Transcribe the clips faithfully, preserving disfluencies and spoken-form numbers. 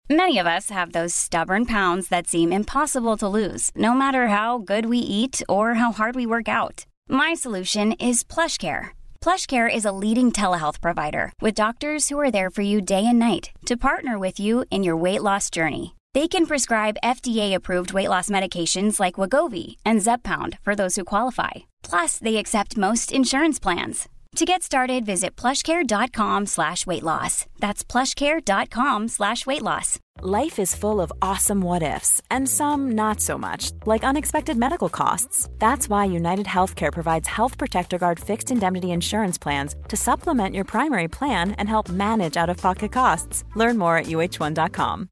Many of us have those stubborn pounds that seem impossible to lose, no matter how good we eat or how hard we work out. My solution is PlushCare. PlushCare is a leading telehealth provider with doctors who are there for you day and night to partner with you in your weight loss journey. They can prescribe F D A-approved weight loss medications like Wegovy and Zepbound for those who qualify. Plus, they accept most insurance plans. To get started, visit plushcare.com slash weight loss. That's plushcare.com slash weight loss. Life is full of awesome what-ifs, and some not so much, like unexpected medical costs. That's why United Healthcare provides Health Protector Guard fixed indemnity insurance plans to supplement your primary plan and help manage out-of-pocket costs. Learn more at U H one dot com.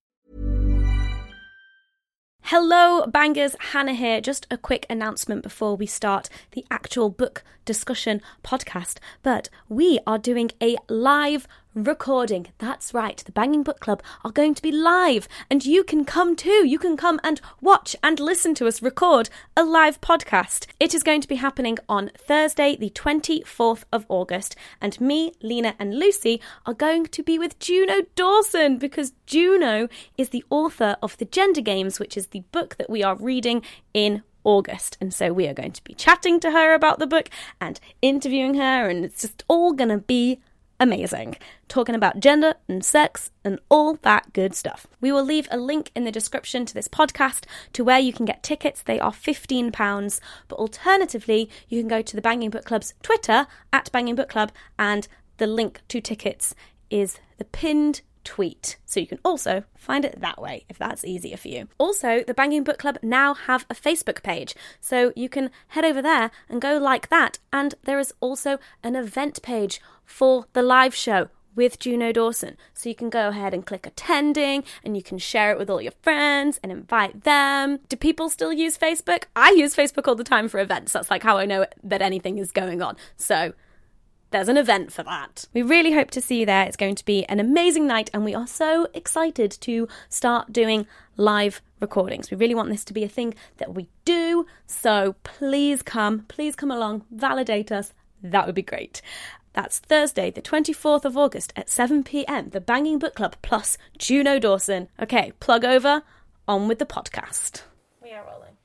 Hello, bangers, Hannah here. Just a quick announcement before we start the actual book discussion podcast. But we are doing a live recording. That's right, the Banging Book Club are going to be live, and you can come too. You can come and watch and listen to us record a live podcast. It is going to be happening on Thursday, the twenty-fourth of August, and me, Lena, and Lucy are going to be with Juno Dawson, because Juno is the author of The Gender Games, which is the book that we are reading in August. And so we are going to be chatting to her about the book and interviewing her, and it's just all going to be amazing, talking about gender and sex and all that good stuff. We will leave a link in the description to this podcast to where you can get tickets. They are fifteen pounds, but alternatively, you can go to the Banging Book Club's Twitter, at Banging Book Club, and the link to tickets is the pinned tweet. So you can also find it that way if that's easier for you. Also, the Banging Book Club now have a Facebook page, so you can head over there and go like that. And there is also an event page for the live show with Juno Dawson. So you can go ahead and click attending, and you can share it with all your friends and invite them. Do people still use Facebook? I use Facebook all the time for events. That's like how I know that anything is going on. So there's an event for that. We really hope to see you there. It's going to be an amazing night, and we are so excited to start doing live recordings. We really want this to be a thing that we do, so please come, please come along, validate us. That would be great. That's Thursday, the twenty-fourth of August at seven p.m, the Banging Book Club plus Juno Dawson. Okay, plug over, on with the podcast. We are rolling.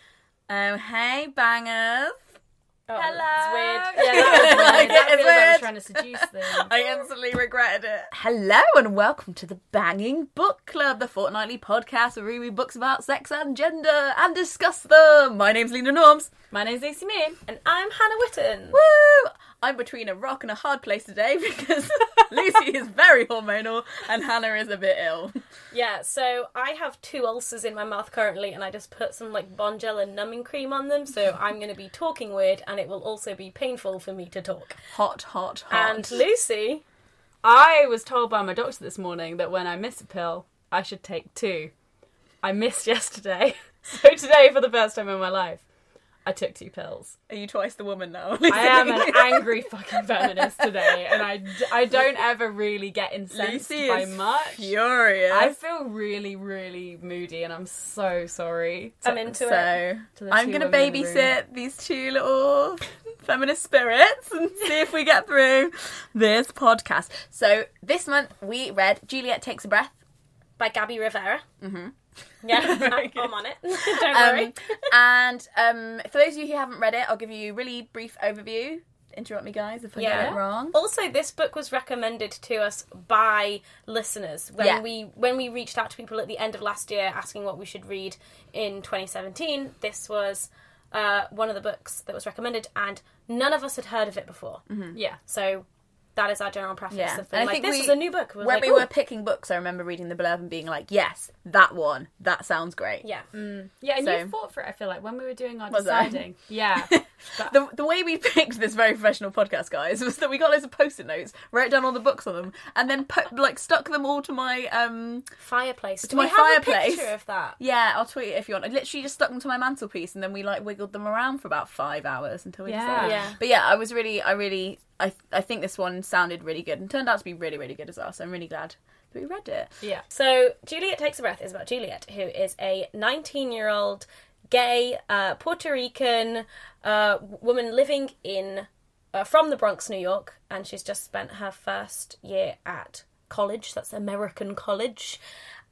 Oh, hey, bangers. Oh, Hello. It's weird. Yeah, that was weird. That It's feels like I weird. was trying to seduce them. I instantly regretted it. Hello and welcome to the Banging Book Club, the fortnightly podcast where we read books about sex and gender and discuss them. My name's Lena Norms. My name's Lucy Mean. And I'm Hannah Witten. Woo! I'm between a rock and a hard place today because Lucy is very hormonal and Hannah is a bit ill. Yeah, so I have two ulcers in my mouth currently, and I just put some like Bonjela and numbing cream on them, so I'm going to be talking weird, and it will also be painful for me to talk. Hot, hot, hot. And Lucy, I was told by my doctor this morning that when I miss a pill, I should take two. I missed yesterday, so today, for the first time in my life, I took two pills. Are you twice the woman now? I am an angry fucking feminist today, and I, I don't ever really get incensed Lucy by is much. Furious. I feel really, really moody, and I'm so sorry. To, I'm into so, it. to the I'm two going to women in the room. babysit these two little feminist spirits and see if we get through this podcast. So, this month we read Juliet Takes a Breath by Gabby Rivera. Mm-hmm. Yeah, I'm, I'm on it. Don't worry. Um, and um, for those of you who haven't read it, I'll give you a really brief overview. Interrupt me, guys, if I Yeah. get it wrong. Also, this book was recommended to us by listeners when Yeah. we when we reached out to people at the end of last year asking what we should read in twenty seventeen. This was uh, one of the books that was recommended, and none of us had heard of it before. Mm-hmm. Yeah. So that is our general preference. Yeah. Of And I like, think this we- is a new book. We were When like, we "Ooh." were picking books, I remember reading the blurb and being like, yes, that one. That sounds great. Yeah. Mm. Yeah, and So- you fought for it, I feel like, when we were doing our Was I? deciding. Yeah. But- The, the way we picked this very professional podcast, guys, was that we got loads of post-it notes, wrote down all the books on them, and then po- like stuck them all to my um Fireplace. To Do my we have fireplace. a picture of that? yeah, I'll tweet it if you want. I literally just stuck them to my mantelpiece, and then we like wiggled them around for about five hours until we Yeah. decided. Yeah. But yeah, I was really, I really, I I think this one sounded really good and turned out to be really, really good as well. So I'm really glad that we read it. yeah. So, Juliet Takes a Breath is about Juliet, who is a nineteen-year-old gay uh, Puerto Rican uh, woman living in uh, from the Bronx, New York, and she's just spent her first year at college. That's American college,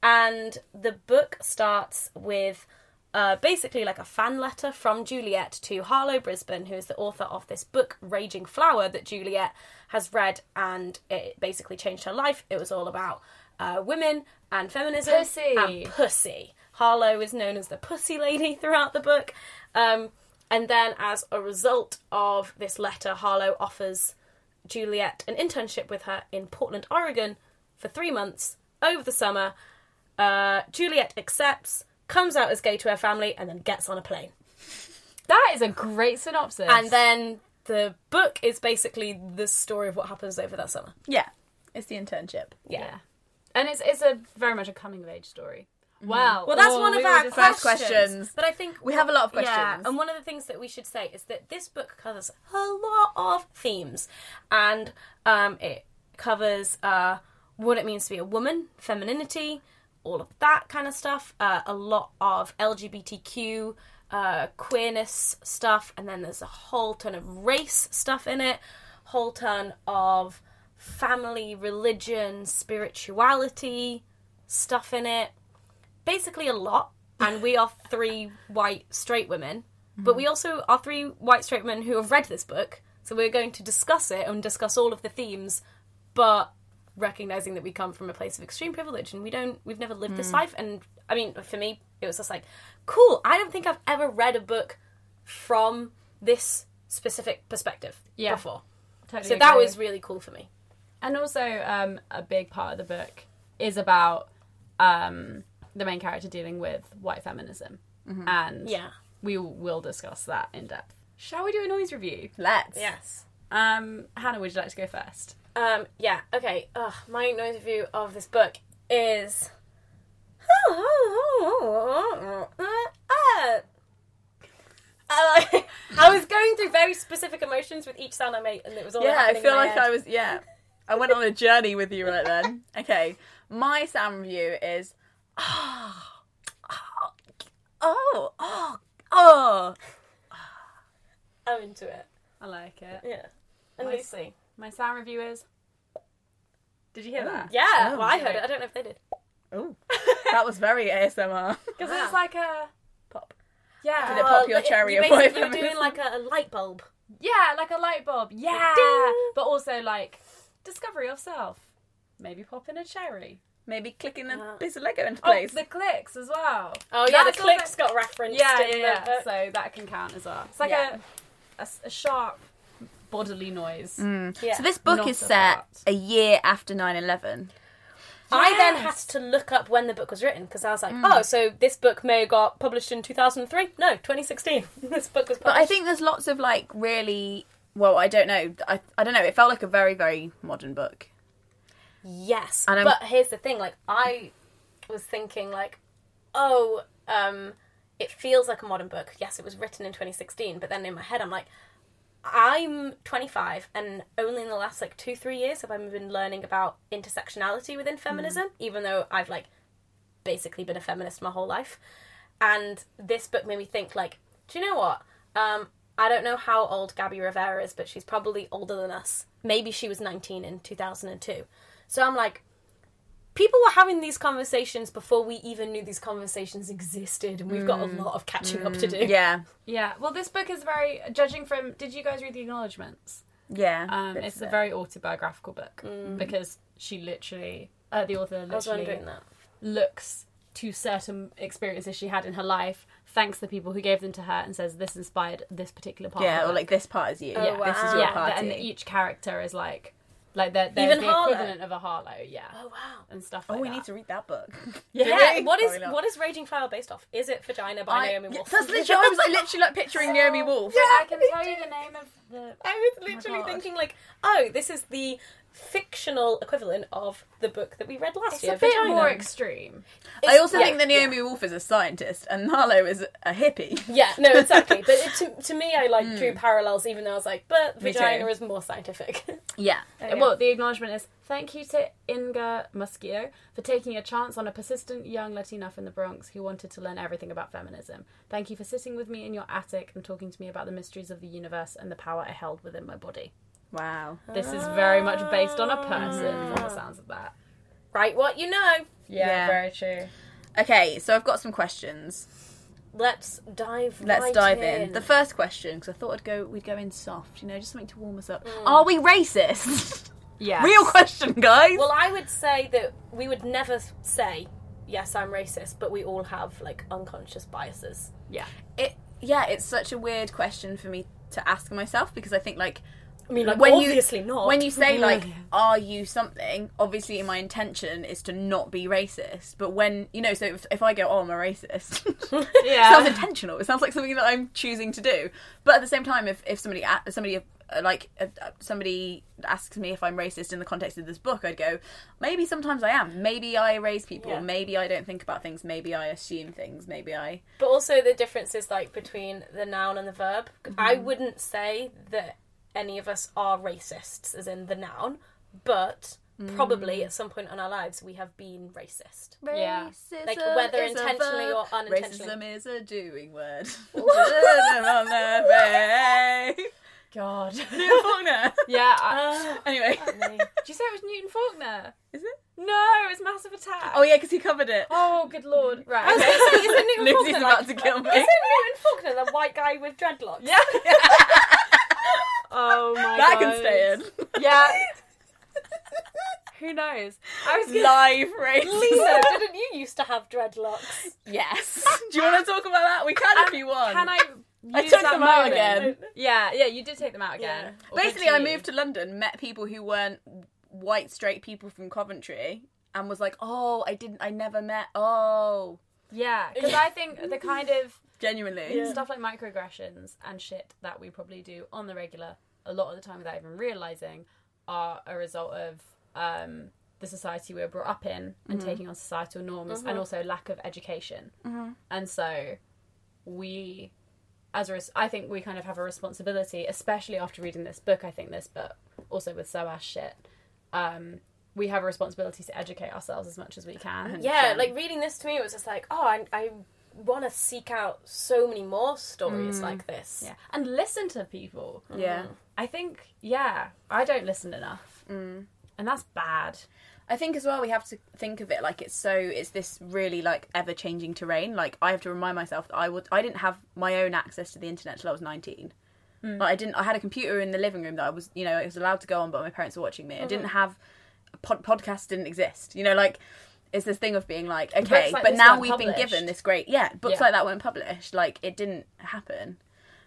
And the book starts with uh, basically like a fan letter from Juliet to Harlow Brisbane, who is the author of this book, Raging Flower, that Juliet has read, and it basically changed her life. It was all about uh, women and feminism. Pussy. And pussy. Harlow is known as the pussy lady throughout the book. Um, and then as a result of this letter, Harlow offers Juliet an internship with her in Portland, Oregon for three months over the summer. Uh, Juliet accepts, comes out as gay to her family, and then gets on a plane. That is a great synopsis. And then the book is basically the story of what happens over that summer. Yeah, it's the internship. Yeah. yeah. And it's it's a very much a coming of age story. Wow. Well, that's Oh, one of we our were just- First questions. questions. But I think We have a lot of questions. Yeah, and one of the things that we should say is that this book covers a lot of themes, and um, it covers uh, what it means to be a woman, femininity, all of that kind of stuff. Uh, a lot of L G B T Q, uh, queerness stuff, and then there's a whole ton of race stuff in it. Whole ton of family, religion, spirituality stuff in it. Basically a lot, and we are three white straight women, but we also are three white straight women who have read this book, so we're going to discuss it and discuss all of the themes, but recognizing that we come from a place of extreme privilege and we don't we've never lived this life. And I mean, for me, it was just like, cool, I don't think I've ever read a book from this specific perspective Yeah. before, Totally so that agree. was really cool for me. And also, um, a big part of the book is about um, the main character dealing with white feminism. Mm-hmm. And Yeah. we will discuss that in depth. Shall we do a noise review? Let's. Yes. Um, Hannah, would you like to go first? Um, yeah, okay. Ugh, my noise review of this book is... I I was going through very specific emotions with each sound I made, and it was all Yeah, I happening feel in my like head. I was, yeah. I went on a journey with you right then. Okay, my sound review is... Oh, oh, oh, oh, oh. I'm into it. I like it. Yeah. And Nice. Lucy. My sound review is... Did you hear that? Yeah, Oh, well, I heard okay. it. I don't know if they did. Oh, that was very A S M R. Because it's like a... Pop. Yeah. Did it pop your Uh, cherry you or basically whatever? were doing like a, a light bulb. Yeah, like a light bulb. Yeah. Ding. But also like discovery of self. Maybe pop in a cherry. Maybe clicking a Uh, piece of Lego into Oh, place. the clicks as well. Oh, yeah, That's the clicks also- got referenced Yeah, in yeah, the yeah. book. So that can count as well. It's like Yeah. a, a, a sharp bodily noise. Yeah. So this book Not is a set fart. a year after nine eleven. I then had Yes. to look up when the book was written, because I was like, oh, so this book may have got published in two thousand three? No, twenty sixteen. This book was published. But I think there's lots of like really... Well, I don't know. I, I don't know. It felt like a very, very modern book. Yes, And I'm- but here's the thing, like, I was thinking, like, oh, um, it feels like a modern book. Yes, it was written in twenty sixteen, but then in my head I'm like, I'm twenty-five, and only in the last, like, two, three years have I been learning about intersectionality within feminism, even though I've, like, basically been a feminist my whole life. And this book made me think, like, do you know what? Um, I don't know how old Gabby Rivera is, but she's probably older than us. Maybe she was nineteen in two thousand two. So I'm like, people were having these conversations before we even knew these conversations existed, and we've got a lot of catching up to do. Yeah. Yeah. Well, this book is very, judging from, did you guys read the acknowledgements? Yeah. Um, bits it's of a it. very autobiographical book because she literally, uh, the author I was literally wondering that. looks to certain experiences she had in her life, thanks the people who gave them to her, and says this inspired this particular part. Yeah, of or the like book. this part is you. Oh, This is wow. your yeah, party. and each character is like, like they're, they're Even the Harlow. equivalent of a Harlow, yeah, Oh, wow. and stuff Oh, like we that. need to read that book. Yeah, what is Probably not. what is Raging Flower based off? Is it Vagina by I, Naomi yeah, Wolf? that's literally, I was like, literally like picturing Naomi Wolf. I can tell you the name of the. I was literally God. thinking, like, oh, this is the fictional equivalent of the book that we read last It's year. a bit Vagina. more extreme. I It's- also yeah, think that Naomi Wolf is a scientist and Harlow is a hippie. Yeah, no, exactly. But it, to, to me, I like drew parallels, even though I was like, but Me Vagina too. is more scientific. Yeah. Yeah. Well, the acknowledgement is, thank you to Inga Muschio for taking a chance on a persistent young Latina from the Bronx who wanted to learn everything about feminism. Thank you for sitting with me in your attic and talking to me about the mysteries of the universe and the power I held within my body. Wow. This is very much based on a person from the sounds of that. write what you know. Yeah, Yeah. very true. Okay, so I've got some questions. Let's dive Let's right dive in. in. The first question, because I thought I'd go, we'd go in soft, you know, just something to warm us up. Are we racist? Yeah. Real question, guys. Well, I would say that we would never say, yes, I'm racist, but we all have, like, unconscious biases. Yeah. It, yeah, it's such a weird question for me to ask myself, because I think, like, I mean, like, when obviously you, not. When you say, like, are you something, obviously my intention is to not be racist. But when, you know, so if, if I go, oh, I'm a racist, Yeah. it sounds intentional. It sounds like something that I'm choosing to do. But at the same time, if, if somebody, a- somebody uh, like, uh, somebody asks me if I'm racist in the context of this book, I'd go, maybe sometimes I am. Maybe I erase people. Yeah. Maybe I don't think about things. Maybe I assume things. Maybe I... But also the difference is, like, between the noun and the verb. I wouldn't say that any of us are racists, as in the noun, but probably at some point in our lives we have been racist. Yeah. Racism Like, whether is a intentionally verb. or unintentionally. Racism is a doing word. On the way. God. Neil Faulkner. Yeah. I, Anyway. did you say it was Newton Faulkner? Is it? No, it was Massive Attack. Oh yeah, because he covered it. Oh, good lord. Right. I was Okay. going to say, isn't Newton Lucy's Faulkner about like, to kill me. Isn't Newton Faulkner the white guy with dreadlocks? Yeah. Oh my that god. can stay in. Yeah. Who knows? I was gonna... Live racism. Lisa, didn't you used to have dreadlocks? Yes. Do you want to talk about that? We can if Um, you want. Can I I use took that them out moment? again. Yeah, yeah, you did take them out again. Or Basically, did I you? moved to London, met people who weren't white straight people from Coventry, and was like, "Oh, I didn't, I never met." Oh, Yeah, because I think the kind of genuinely. stuff like microaggressions and shit that we probably do on the regular, a lot of the time without even realising, are a result of um, the society we were brought up in and taking on societal norms, and also lack of education. And so we, as a res- I think we kind of have a responsibility, especially after reading this book, I think this, but also with SOAS shit, um, we have a responsibility to educate ourselves as much as we can. Yeah, like reading this to me, it was just like, oh, I, I want to seek out so many more stories like this. Yeah, and listen to people. Yeah. I think, yeah, I don't listen enough. Mm. And that's bad. I think as well we have to think of it like it's so it's this really like ever changing terrain. Like I have to remind myself that I would I didn't have my own access to the internet till I was nineteen. Mm. Like I didn't I had a computer in the living room that I was you know I was allowed to go on, but my parents were watching me. I didn't have pod- podcasts didn't exist. You know, like it's this thing of being like okay, like but this now weren't we've been published. given this great yeah books Yeah. like that weren't published. Like it didn't happen.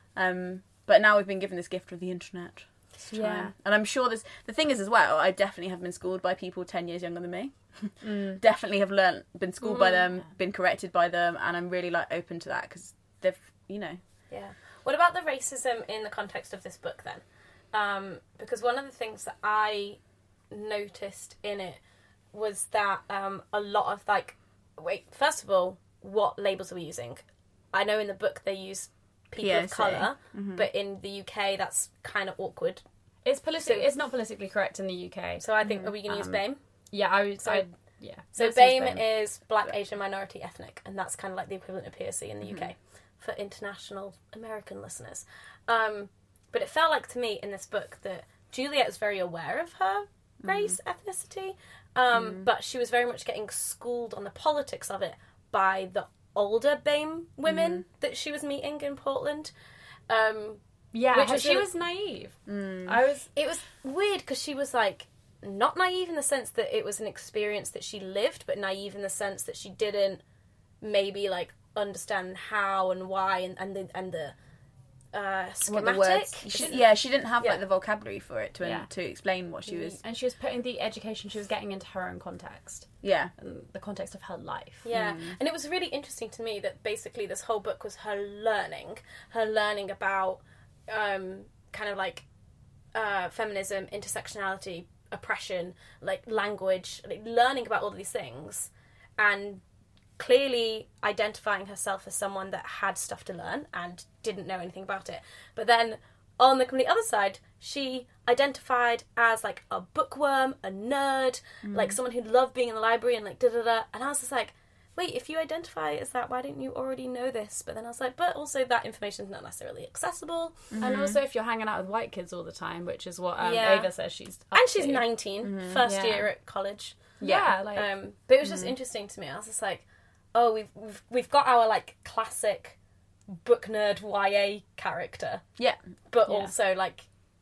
Um, but now we've been given this gift of the internet. Yeah. And I'm sure there's... The thing is as well, I definitely have been schooled by people ten years younger than me. Mm. Definitely have learnt, been schooled mm. by them, been corrected by them, and I'm really, like, open to that, because they've, you know... Yeah. What about the racism in the context of this book, then? Um, because one of the things that I noticed in it was that um, a lot of, like... Wait, first of all, what labels are we using? I know in the book they use people P O C. of colour, mm-hmm. but in the U K that's kind of awkward. It's politi- It's not politically correct in the U K. So I think, are we going to use Um, BAME? Yeah, I would... So- I'd, yeah. So Let's use BAME is Black, Asian, Minority, Ethnic, and that's kind of like the equivalent of P O C in the Mm-hmm. U K for international American listeners. Um, but it felt like to me in this book that Juliet is very aware of her race, Mm-hmm. ethnicity, um, but she was very much getting schooled on the politics of it by the older BAME women Mm-hmm. that she was meeting in Portland. Um, Yeah, Which her- was she really- was naive. Mm. I was... it was weird because she was like not naive in the sense that it was an experience that she lived, but naive in the sense that she didn't maybe like understand how and why and, and the and the uh, What schematic. the words... She, yeah, she didn't have, Yeah. like, the vocabulary for it to Yeah. to explain what she was... And she was putting the education she was getting into her own context. Yeah. And the context of her life. Yeah, and it was really interesting to me that basically this whole book was her learning, her learning about um, kind of like uh, feminism, intersectionality, oppression, like language, like learning about all of these things, and clearly identifying herself as someone that had stuff to learn and didn't know anything about it. But then on the complete other side, she identified as like a bookworm, a nerd, like someone who loved being in the library and like da da da. And I was just like, wait, if you identify as that, why didn't you already know this? But then I was like, but also that information is not necessarily accessible. And also if you're hanging out with white kids all the time, which is what um, Yeah. Ava says she's up And she's to. nineteen, first Yeah. year at college. Yeah, like Um, but it was just interesting to me. I was just like, oh, we've we've we've got our like classic book nerd Y A character, Yeah. but Yeah. also like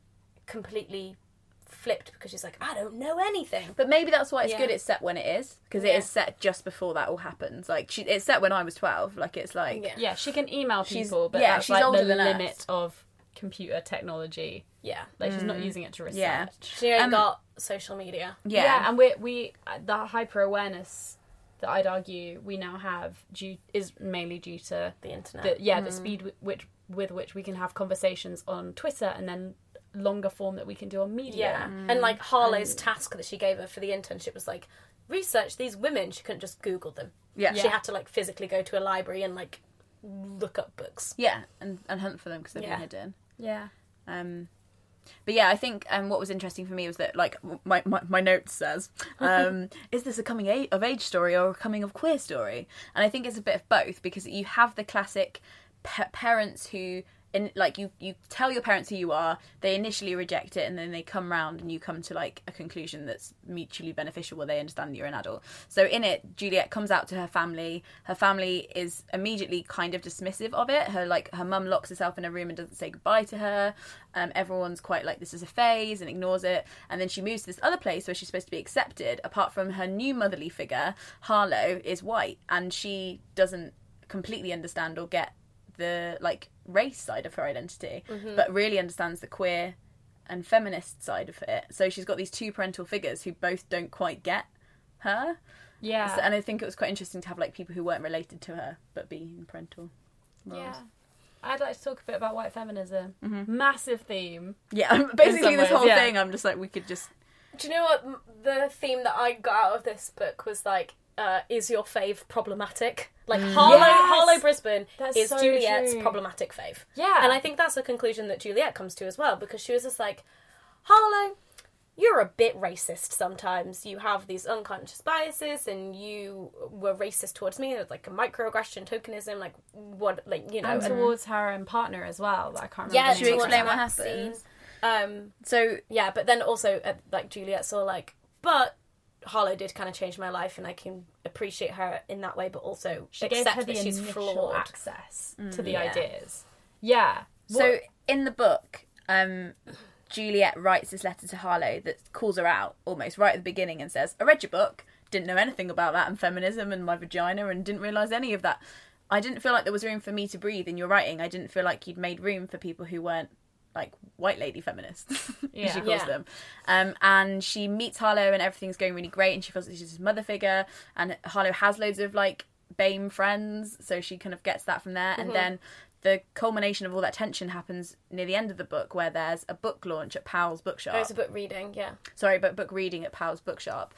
completely flipped because she's like, I don't know anything. But maybe that's why it's Yeah. good it's set when it is, because Yeah. it is set just before that all happens. Like, she, it's set when I was twelve. Like, it's like... Yeah. yeah, she can email She's- people, but yeah, that's she's like older the than us. limit of computer technology. Yeah, Like she's not using it to research. Yeah. she only Um, got social media. Yeah. Yeah, and we we the hyper awareness that I'd argue we now have due is mainly due to The internet. the yeah the speed with which with which we can have conversations on Twitter and then longer form that we can do on Medium. Yeah, and like Harlow's task that she gave her for the internship was like, research these women. She couldn't just Google them. Yeah. She had to like physically go to a library and like look up books. Yeah, and, and hunt for them because they've Yeah. been hidden. Yeah. Um, but yeah, I think um, what was interesting for me was that, like, my, my, my note says, um, is this a coming a- of age story or a coming of queer story? And I think it's a bit of both, because you have the classic pa- parents who, in, like, you, you tell your parents who you are, they initially reject it, and then they come round and you come to, like, a conclusion that's mutually beneficial where they understand that you're an adult. So in it, Juliet comes out to her family. Her family is immediately kind of dismissive of it. Her, like, her mum locks herself in a room and doesn't say goodbye to her. Um, everyone's quite like, this is a phase, and ignores it. And then she moves to this other place where she's supposed to be accepted. Apart from her new motherly figure, Harlow is white, and she doesn't completely understand or get the, like, race side of her identity, but really understands the queer and feminist side of it. So she's got these two parental figures who both don't quite get her. Yeah. So- and I think it was quite interesting to have, like, people who weren't related to her but be in parental roles. Yeah. I'd like to talk a bit about white feminism. Massive theme. Yeah, basically some this ways, whole yeah. thing, I'm just like, we could just... Do you know what M- the theme that I got out of this book was like? Uh, is your fave problematic? Like Harlow, Yes! Harlow Brisbane That's is so Juliet's true. problematic fave. Yeah. And I think that's a conclusion that Juliet comes to as well, because she was just like, Harlow, you're a bit racist sometimes. You have these unconscious biases, and you were racist towards me. It's like a microaggression, tokenism, like what, like you know. And and- towards her own partner as well. That I can't remember. yeah, the Should we name of towards explain it. what that happens? scene. Um, So, yeah, but then also, uh, like, Juliet's all like, but Harlow did kind of change my life, and I can appreciate her in that way, but also She gave accept her the that she's initial flawed. access to the Yeah. ideas. Yeah. so What- in the book, um, Juliet writes this letter to Harlow that calls her out almost right at the beginning and says, I read your book, didn't know anything about that and feminism and my vagina, and didn't realise any of that. I didn't feel like there was room for me to breathe in your writing. I didn't feel like you'd made room for people who weren't, like, white lady feminists, Yeah. as she calls Yeah. them. Um, and she meets Harlow and everything's going really great, and she feels like she's his mother figure, and Harlow has loads of, like, BAME friends, so she kind of gets that from there. And then the culmination of all that tension happens near the end of the book, where there's a book launch at Powell's Bookshop. Oh, it's a book reading, yeah. Sorry, but book reading at Powell's Bookshop,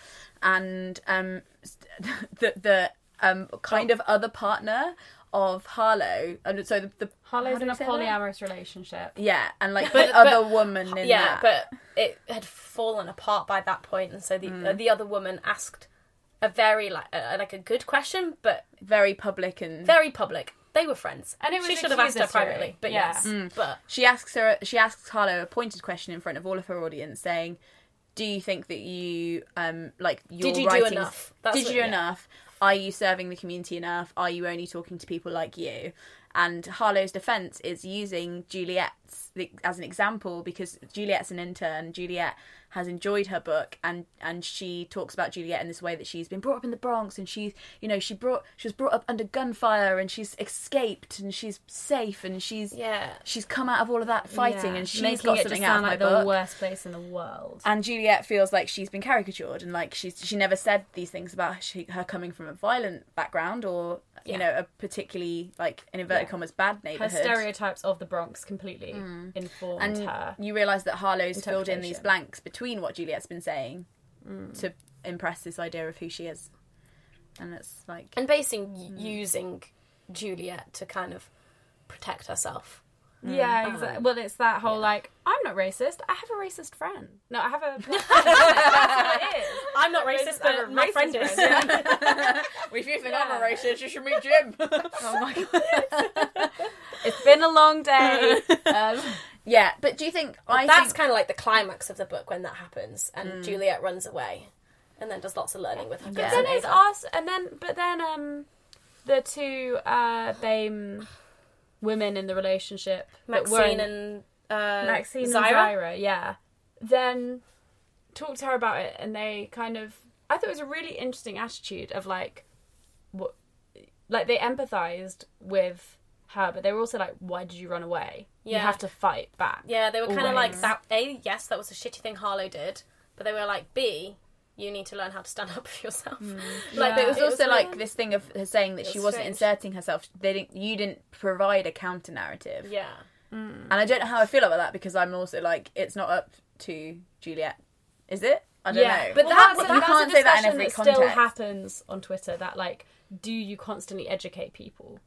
and um, the the um kind of other partner of Harlow, and so the, the Harlow's how do in we a say that? polyamorous relationship. Yeah, and like But- the other but- woman in yeah, that. but it had fallen apart by that point, and so the Mm. uh, the other woman asked a very like uh, like a good question, but very public and very public. They were friends, And it was she should have asked her accusatory. privately, but Yeah. yes, Mm. but she asks her she asks Harlow a pointed question in front of all of her audience, saying, do you think that you um like your Did you do writings, enough? That's did what- you do yeah. enough? Are you serving the community enough? Are you only talking to people like you? And Harlow's defence is using Juliet's as an example, because Juliet's an intern. Juliet has enjoyed her book, and and she talks about Juliet in this way that she's been brought up in the Bronx, and she's, you know, she brought she was brought up under gunfire, and she's escaped, and she's safe, and she's yeah. she's come out of all of that fighting, Yeah. and she's Making got it something just out sound of my like book. the worst place in the world. And Juliet feels like she's been caricatured, and like she's she never said these things about she, her coming from a violent background, or you Yeah. know, a particularly, like, in inverted Yeah. commas, bad Her neighbourhood. stereotypes of the Bronx completely informed And her. you realise that Harlow's filled in these interpretation. blanks between what Juliet's been saying to impress this idea of who she is. And it's like... And basing using Juliet to kind of protect herself. Yeah, Um, exactly. Well, it's that whole like, I'm not racist. I have a racist friend. No, I have a. That's what it is. I'm not racist, I have but a my racist friend is. friend, yeah. Well, if you think Yeah. I'm a racist, you should meet Jim. Oh my god. It's been a long day. Um, Yeah, but do you think... I That's think, kind of like the climax of the book when that happens, and Juliet runs away. and then does lots of learning with her. But Yeah. then cousin it's Ada. us, and then but then um, the two uh, BAME women in the relationship, that were Maxine in- and uh, Maxine Zyra. and Zyra, yeah. Then talked to her about it, and they kind of, I thought it was a really interesting attitude of like, what, like they empathised with her, but they were also like, why did you run away? You Yeah. have to fight back. Yeah, they were kind of like Always. that. A, yes, that was a shitty thing Harlow did, but they were like, B, you need to learn how to stand up for yourself. Like, But it was it also like weird. this thing of her saying that It she was wasn't strange. inserting herself. They didn't. You didn't provide a counter narrative. Yeah. And I don't know how I feel about that because I'm also like, it's not up to Juliet, is it? I don't Yeah, know. but Well, that's, that- you that's can't a say that in discussion every that context. still happens on Twitter. That like, do you constantly educate people,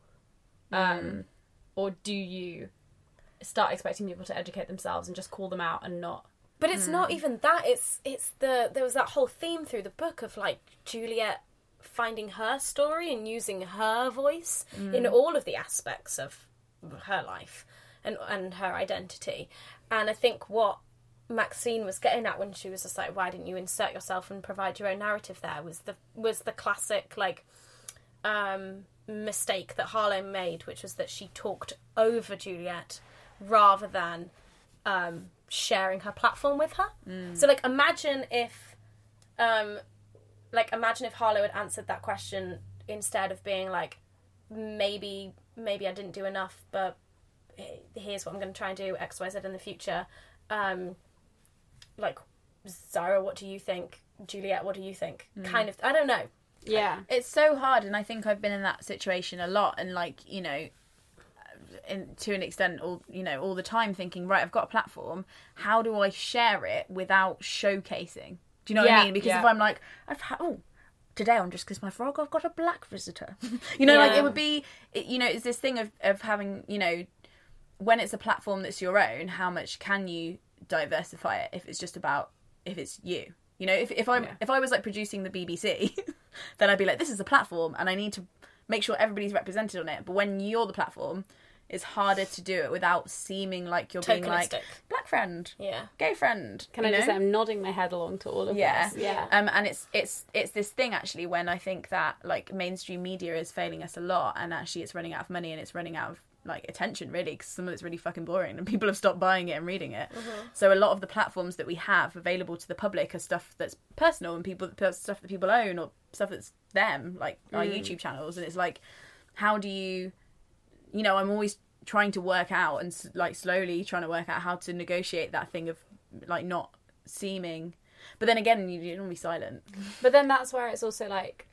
um, or do you start expecting people to educate themselves and just call them out and not? But it's not even that. It's it's the there was that whole theme through the book of like Juliet finding her story and using her voice in all of the aspects of her life and and her identity. And I think what Maxine was getting at when she was just like, why didn't you insert yourself and provide your own narrative there, was the was the classic like um mistake that Harlow made, which was that she talked over Juliet rather than um sharing her platform with her. So like imagine if um like imagine if Harlow had answered that question instead of being like, maybe maybe I didn't do enough, but here's what I'm going to try and do, X Y Z in the future. Um like, Zyra, what do you think? Juliet, what do you think? Kind of, I don't know. Yeah, It's so hard, and I think I've been in that situation a lot, and like, you know, in, to an extent, all you know, all the time, thinking, right, I've got a platform. How do I share it without showcasing? Do you know what I Yeah, mean? Because yeah. if I'm like, I've had, oh, today I'm just kissed my frog, I've got a black visitor. You know, like Yeah. it would be, it, you know, it's this thing of of having, you know, when it's a platform that's your own, how much can you diversify it if it's just about if it's you? You know, if if I'm Yeah. if I was like producing the B B C, then I'd be like, this is a platform and I need to make sure everybody's represented on it. But when you're the platform, it's harder to do it without seeming like you're being like Tokenistic. black friend, Yeah. gay friend. can you I just know? say I'm nodding my head along to all of Yeah. this? Yeah, Um, and it's it's it's this thing actually when I think that like mainstream media is failing us a lot, and actually it's running out of money and it's running out of like attention really, because some of it's really fucking boring and people have stopped buying it and reading it. So a lot of the platforms that we have available to the public are stuff that's personal and people stuff that people own or stuff that's them, like our YouTube channels. And it's like, how do you, you know, I'm always trying to work out and s- like slowly trying to work out how to negotiate that thing of like not seeming, but then again you, you don't be silent. but then that's where it's also like,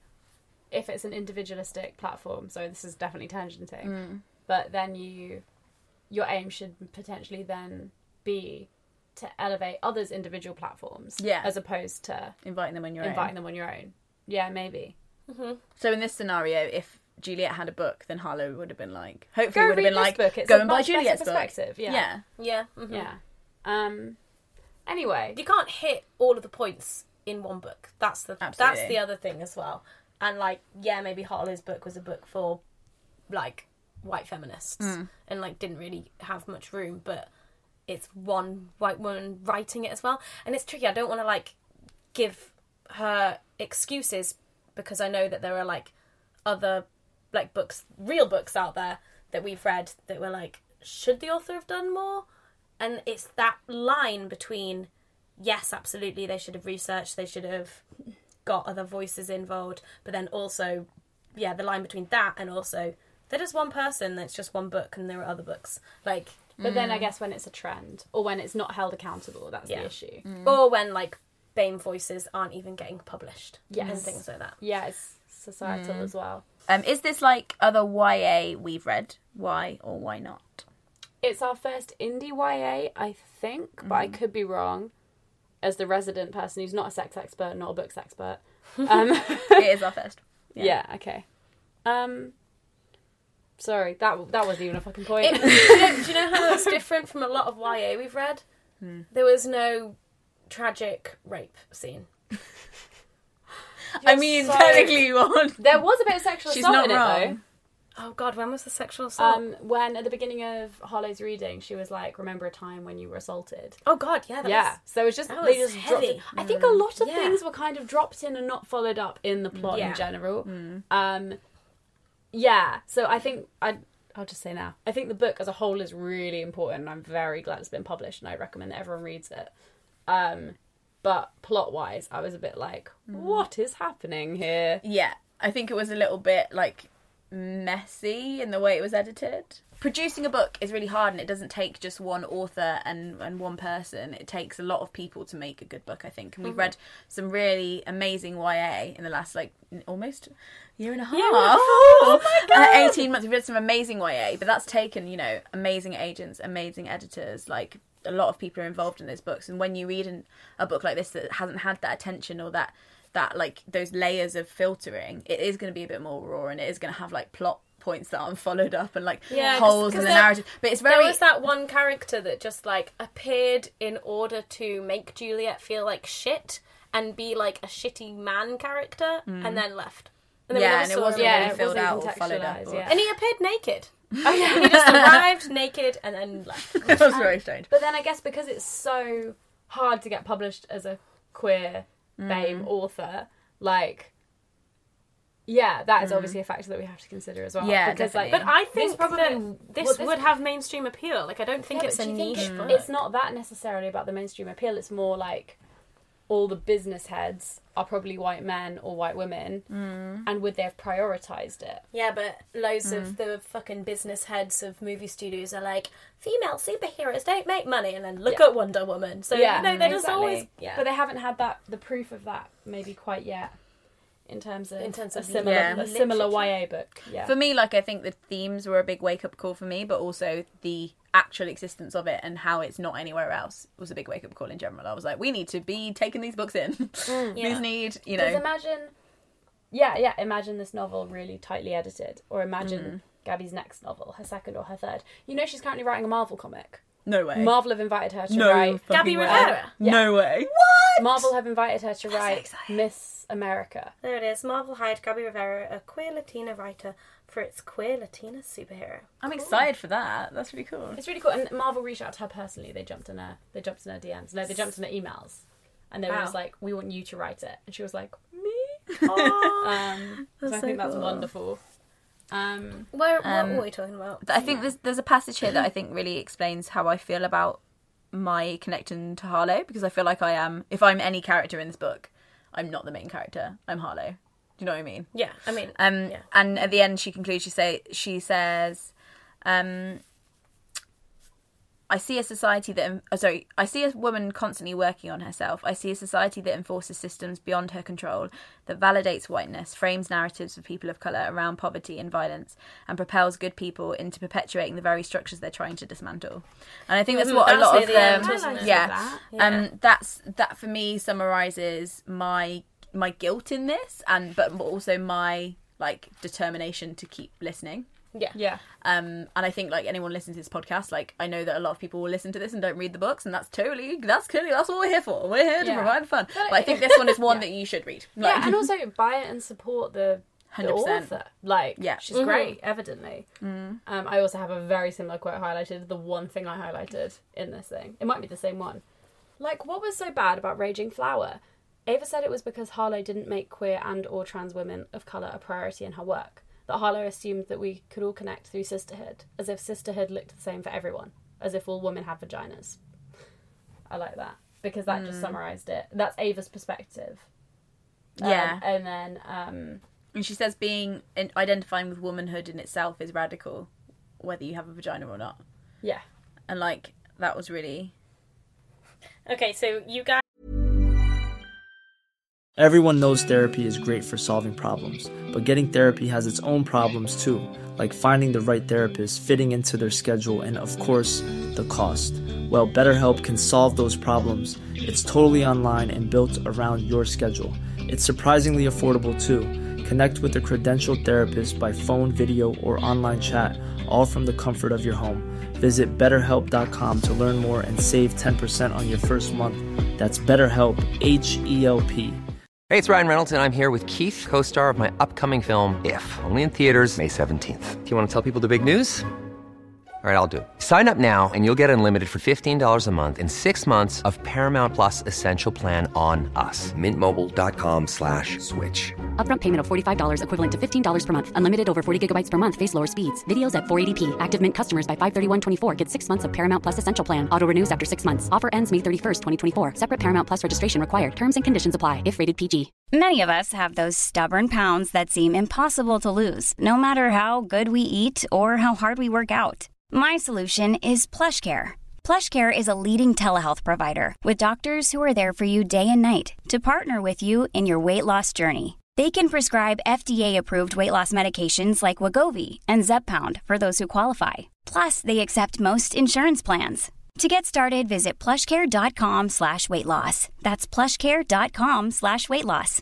if it's an individualistic platform, so this is definitely tangenting, but then you, your aim should potentially then be to elevate others' individual platforms, Yeah. as opposed to Inviting them on your inviting own. them on your own. Yeah, maybe. So in this scenario, if Juliet had a book, then Harlow would have been like, hopefully Go would have read been this like, book. It's go a and buy much better Juliet's book. perspective, yeah. Yeah. Yeah. mhm. Yeah. Um. Anyway, You can't hit all of the points in one book. That's the Absolutely. that's the other thing as well. And like, yeah, maybe Harlow's book was a book for like white feminists and like didn't really have much room, but it's one white woman writing it as well. And it's tricky. I don't want to like give her excuses because I know that there are like other like books, real books out there that we've read that were like, should the author have done more? And it's that line between, yes, absolutely, they should have researched, they should have got other voices involved, but then also, yeah, the line between that and also, they're just one person, that's just one book, and there are other books. Like, but then I guess when it's a trend or when it's not held accountable, that's Yeah. the issue. or when, like, BAME voices aren't even getting published. Yes. And things like that. Yeah, it's societal as well. Um, is this like other Y A we've read? Why or why not? It's our first indie Y A, I think, but I could be wrong. As the resident person who's not a sex expert, not a books expert. Um, It is our first. yeah. Okay. Um. Sorry, that that wasn't even a fucking point. It, do, you know, do you know how it's different from a lot of Y A we've read? There was no tragic rape scene. I mean, so- technically you want. There was a bit of sexual She's assault not in it wrong. though. Oh God, when was the sexual assault? Um, when at the beginning of Harlow's reading, she was like, "Remember a time when you were assaulted?" oh God, yeah, that yeah. was... So it's just that they was just dropped heavy. it. I think a lot of Yeah. things were kind of dropped in and not followed up in the plot Yeah. in general. Um, yeah. So I think I. I'll just say now. I think the book as a whole is really important, and I'm very glad it's been published, and I recommend that everyone reads it. Um, but plot-wise, I was a bit like, what is happening here? Yeah, I think it was a little bit like messy in the way it was edited. Producing a book is really hard, and it doesn't take just one author and, and one person. It takes a lot of people to make a good book, I think. And we've read some really amazing Y A in the last like almost year and a half. Year and a half. Oh my God. Uh, eighteen months. We've read some amazing Y A, but that's taken, you know, amazing agents, amazing editors. Like, a lot of people are involved in those books. And when you read an, a book like this that hasn't had that attention or that that like those layers of filtering, it is going to be a bit more raw, and it is going to have like plot points that aren't followed up and like Yeah, holes 'cause- in the 'cause there- narrative. But it's There very was that one character that just like appeared in order to make Juliet feel like shit and be like a shitty man character, and then left. And then we yeah, never and it saw wasn't him Yeah, again. really it filled wasn't out or followed up. contextualised, Or... yeah. And he appeared naked. he just arrived naked and then left. It was very strange. But then I guess because it's so hard to get published as a queer BAME author, like, yeah, that is obviously a factor that we have to consider as well. Yeah, because like, definitely. But I think this probably that this well, this- would have mainstream appeal. Like, I don't think Yeah, it's but a do you think niche it- book. It's not that necessarily about the mainstream appeal. It's more like all the business heads are probably white men or white women, and would they have prioritised it? Yeah, but loads of the fucking business heads of movie studios are like, female superheroes don't make money, and then look Yeah. at Wonder Woman. So, Yeah, you know, they're just exactly. always... Yeah. But they haven't had that the proof of that maybe quite yet. In terms of, In terms a of similar, yeah. a similar literature. Y A book, yeah. For me, like, I think the themes were a big wake-up call for me, but also the actual existence of it and how it's not anywhere else was a big wake-up call in general. I was like, we need to be taking these books in. yeah. These need, you Because know... imagine, yeah, yeah, imagine this novel really tightly edited, or imagine Mm. Gabby's next novel, her second or her third. You know she's currently writing a Marvel comic. No way. Marvel have invited her to no write... fucking Gabby way. Rivera. Yeah. No way. Marvel have invited her to write exciting. Miss America. There it is. Marvel hired Gabby Rivera, a queer Latina writer, for its queer Latina superhero. I'm excited for that. That's really cool. It's really cool, and Marvel reached out to her personally. They jumped in her, they jumped in her D Ms. No, they jumped in her emails, and they were Wow. just like, "We want you to write it," and she was like, "Me." Oh, Um, so I so think that's cool. wonderful. Um, where, what Um, were we talking about? I think there's there's a passage here that I think really explains how I feel about my connection to Harlow, because I feel like I am, if I'm any character in this book, I'm not the main character. I'm Harlow. Do you know what I mean? Yeah, I mean, Um, yeah. and at the end, she concludes. She say she says, um, "I see a society that oh, sorry, I see a woman constantly working on herself. I see a society that enforces systems beyond her control, that validates whiteness, frames narratives for people of color around poverty and violence, and propels good people into perpetuating the very structures they're trying to dismantle." And I think that's Mhm, what that's a lot near of the them, end, wasn't it? yeah, that. Yeah. um, that's that for me summarizes my my guilt in this, and but also my like determination to keep listening. Yeah. yeah, Um, and I think like anyone listening to this podcast, like I know that a lot of people will listen to this and don't read the books, and that's totally that's clearly that's what we're here for. We're here to Yeah. provide fun. But I think this one is one Yeah. that you should read. Like, yeah, and also buy it and support the, the one hundred percent. author. Like, Yeah. she's Mhm. great, evidently. Um, I also have a very similar quote highlighted. The one thing I highlighted in this thing, it might be the same one. Like, what was so bad about Raging Flower? Ava said it was because Harlow didn't make queer and or trans women of colour a priority in her work. That Harlow assumed that we could all connect through sisterhood, as if sisterhood looked the same for everyone, as if all women have vaginas. I like that, because that just summarised it. That's Ava's perspective. Um, Yeah. and then, um, And she says being in, identifying with womanhood in itself is radical, whether you have a vagina or not. yeah. And like that was really Okay, so you guys. Everyone knows therapy is great for solving problems, but getting therapy has its own problems too, like finding the right therapist, fitting into their schedule, and of course, the cost. Well, BetterHelp can solve those problems. It's totally online and built around your schedule. It's surprisingly affordable too. Connect with a credentialed therapist by phone, video, or online chat, all from the comfort of your home. Visit better help dot com to learn more and save ten percent on your first month. That's BetterHelp, H E L P. Hey, it's Ryan Reynolds, and I'm here with Keith, co-star of my upcoming film, If, only in theaters May seventeenth. Do you want to tell people the big news? All right, I'll do it. Sign up now and you'll get unlimited for fifteen dollars a month and six months of Paramount Plus Essential Plan on us. Mint Mobile dot com slash switch. Upfront payment of forty-five dollars equivalent to fifteen dollars per month. Unlimited over forty gigabytes per month. Face lower speeds. Videos at four eighty p. Active Mint customers by five thirty-one twenty-four get six months of Paramount Plus Essential Plan. Auto renews after six months. Offer ends May thirty-first, twenty twenty-four. Separate Paramount Plus registration required. Terms and conditions apply if rated P G. Many of us have those stubborn pounds that seem impossible to lose, no matter how good we eat or how hard we work out. My solution is PlushCare. PlushCare is a leading telehealth provider with doctors who are there for you day and night to partner with you in your weight loss journey. They can prescribe F D A-approved weight loss medications like Wegovy and Zepbound for those who qualify. Plus, they accept most insurance plans. To get started, visit plushcare.com slash weight loss. That's plushcare.com slash weight loss.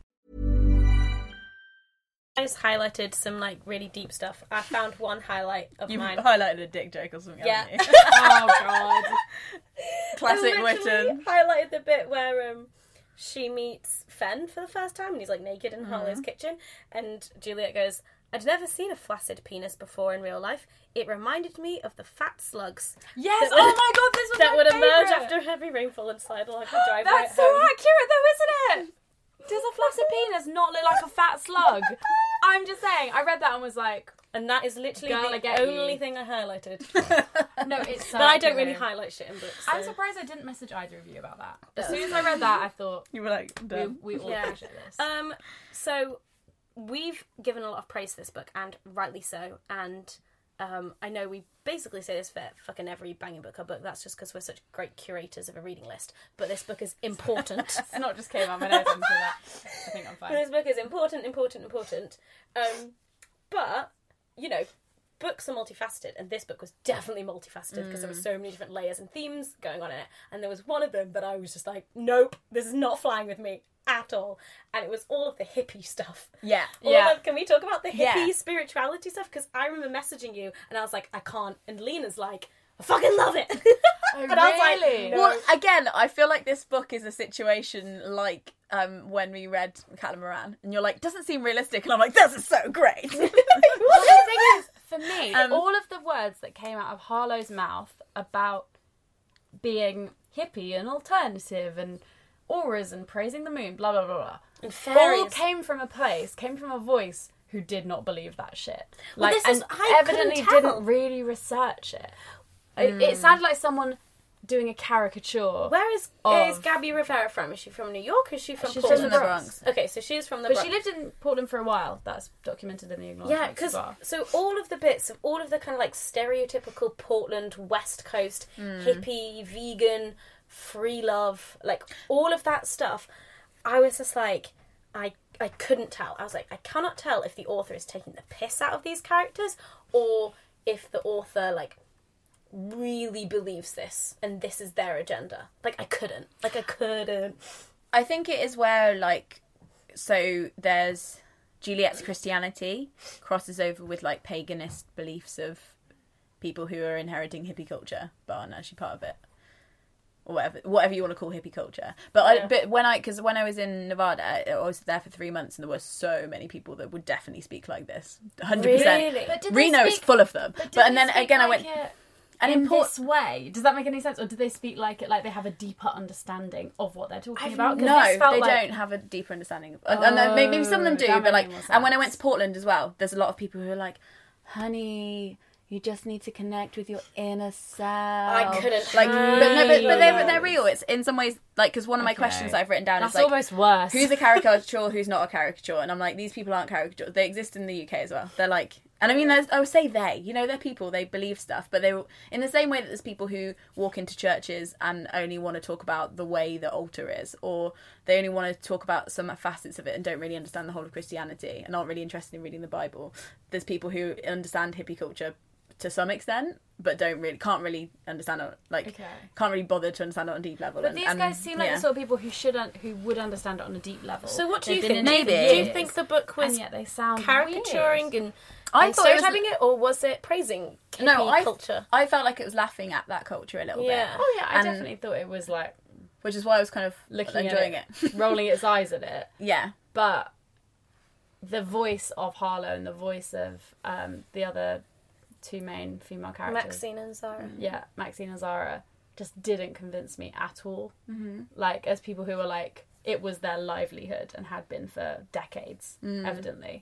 I just highlighted some like really deep stuff. I found one highlight of You've mine. highlighted a dick joke or something, Yeah. haven't you? Oh, God. Classic I literally Witten. highlighted the bit where um, she meets Fen for the first time and he's like naked in Harlow's kitchen and Juliet goes, I'd never seen a flaccid penis before in real life. It reminded me of the fat slugs. Yes, that oh would- my God, this was That my would emerge favourite. after heavy rainfall and slide along the driveway That's at so home. accurate though, isn't it? Does a flaccid penis not look like a fat slug? I'm just saying, I read that and was like, And that is literally Girl, I the get only you. thing I highlighted. no, it's so but I don't really accurate. highlight shit in books. So. I'm surprised I didn't message either of you about that. As soon as I read that, I thought, You were like, we, done. we all Yeah. appreciate this. Um, so we've given a lot of praise to this book, and rightly so. And um, I know we basically say this for fucking every banging book or book. That's just because we're such great curators of a reading list. But this book is important. It's not just came out my nose into that. I think I'm fine. This book is important, important, important. Um, but you know, books are multifaceted, and this book was definitely multifaceted because there were so many different layers and themes going on in it. And there was one of them that I was just like, nope, this is not flying with me at all. And it was all of the hippie stuff. Yeah. All Yeah. of, can we talk about the hippie Yeah. spirituality stuff? Because I remember messaging you, and I was like, I can't. And Lena's like, I fucking love it. Oh, and I was like, really? no. Well, again, I feel like this book is a situation like um, when we read Catamaran, and you're like, doesn't seem realistic, and I'm like, this is so great. Well, the thing is, for me, Um, all of the words that came out of Harlow's mouth about being hippie and alternative and auras and praising the moon, blah, blah, blah, blah, And all fairies. came from a place, came from a voice who did not believe that shit. Well, Like, this and is- I evidently couldn't tell. didn't really research it. It, it sounded like someone doing a caricature. Where is of- is Gabby Rivera from? Is she from New York or is she from She's Portland? from the Bronx. Okay, so she's from the But Bronx. she lived in Portland for a while. That's documented in the Acknowledgements Yeah, as because well. so all of the bits of all of the kind of like stereotypical Portland West Coast hippie, vegan, free love, like all of that stuff, I was just like, I I couldn't tell. I was like, I cannot tell if the author is taking the piss out of these characters or if the author like really believes this and this is their agenda. Like I couldn't. Like I couldn't. I think it is where, like, so there's Juliet's Christianity crosses over with, like, paganist beliefs of people who are inheriting hippie culture, but aren't actually part of it. Or whatever, whatever you want to call hippie culture. But Yeah. I, but when I, because when I was in Nevada, I was there for three months, and there were so many people that would definitely speak like this, hundred percent. Really? But did they Reno is speak- full of them. But, But, and then again, I went. It And in in Port- this way, does that make any sense, or do they speak like it, like they have a deeper understanding of what they're talking I've about? 'Cause No, this felt they like- don't have a deeper understanding. Of, oh, and then maybe, maybe some of them do, that but made like, more and when I sense. went to Portland as well, there's a lot of people who are like, honey, you just need to connect with your inner self. I couldn't like, but no, but, but they're handle they're real. It's in some ways like because one of my Okay. questions I've written down That's is like, almost worse. who's a caricature, who's not a caricature, and I'm like, these people aren't caricature. They exist in the U K as well. They're like. And I mean, there's, I would say they, you know, they're people, they believe stuff, but they in the same way that there's people who walk into churches and only want to talk about the way the altar is, or they only want to talk about some facets of it and don't really understand the whole of Christianity and aren't really interested in reading the Bible. There's people who understand hippie culture to some extent, but don't really, can't really understand it, like, Okay. can't really bother to understand it on a deep level. But and, these and, guys seem like yeah. the sort of people who shouldn't, who would understand it on a deep level. So what do They've you been think? in it Do for you, do you years, think the book was and yet they sound caricaturing weird. and, I and thought it was- stereotyping it, or was it praising hippie No, I, culture? I felt like it was laughing at that culture a little Yeah. bit. Oh yeah, I And- definitely thought it was like Which is why I was kind of looking enjoying at it. it, rolling its eyes at it. Yeah. but the voice of Harlow and the voice of um, the other two main female characters, Maxine and Zara. yeah, Maxine and Zara, just didn't convince me at all. Mm-hmm. Like, as people who were like, it was their livelihood and had been for decades, Mm. evidently.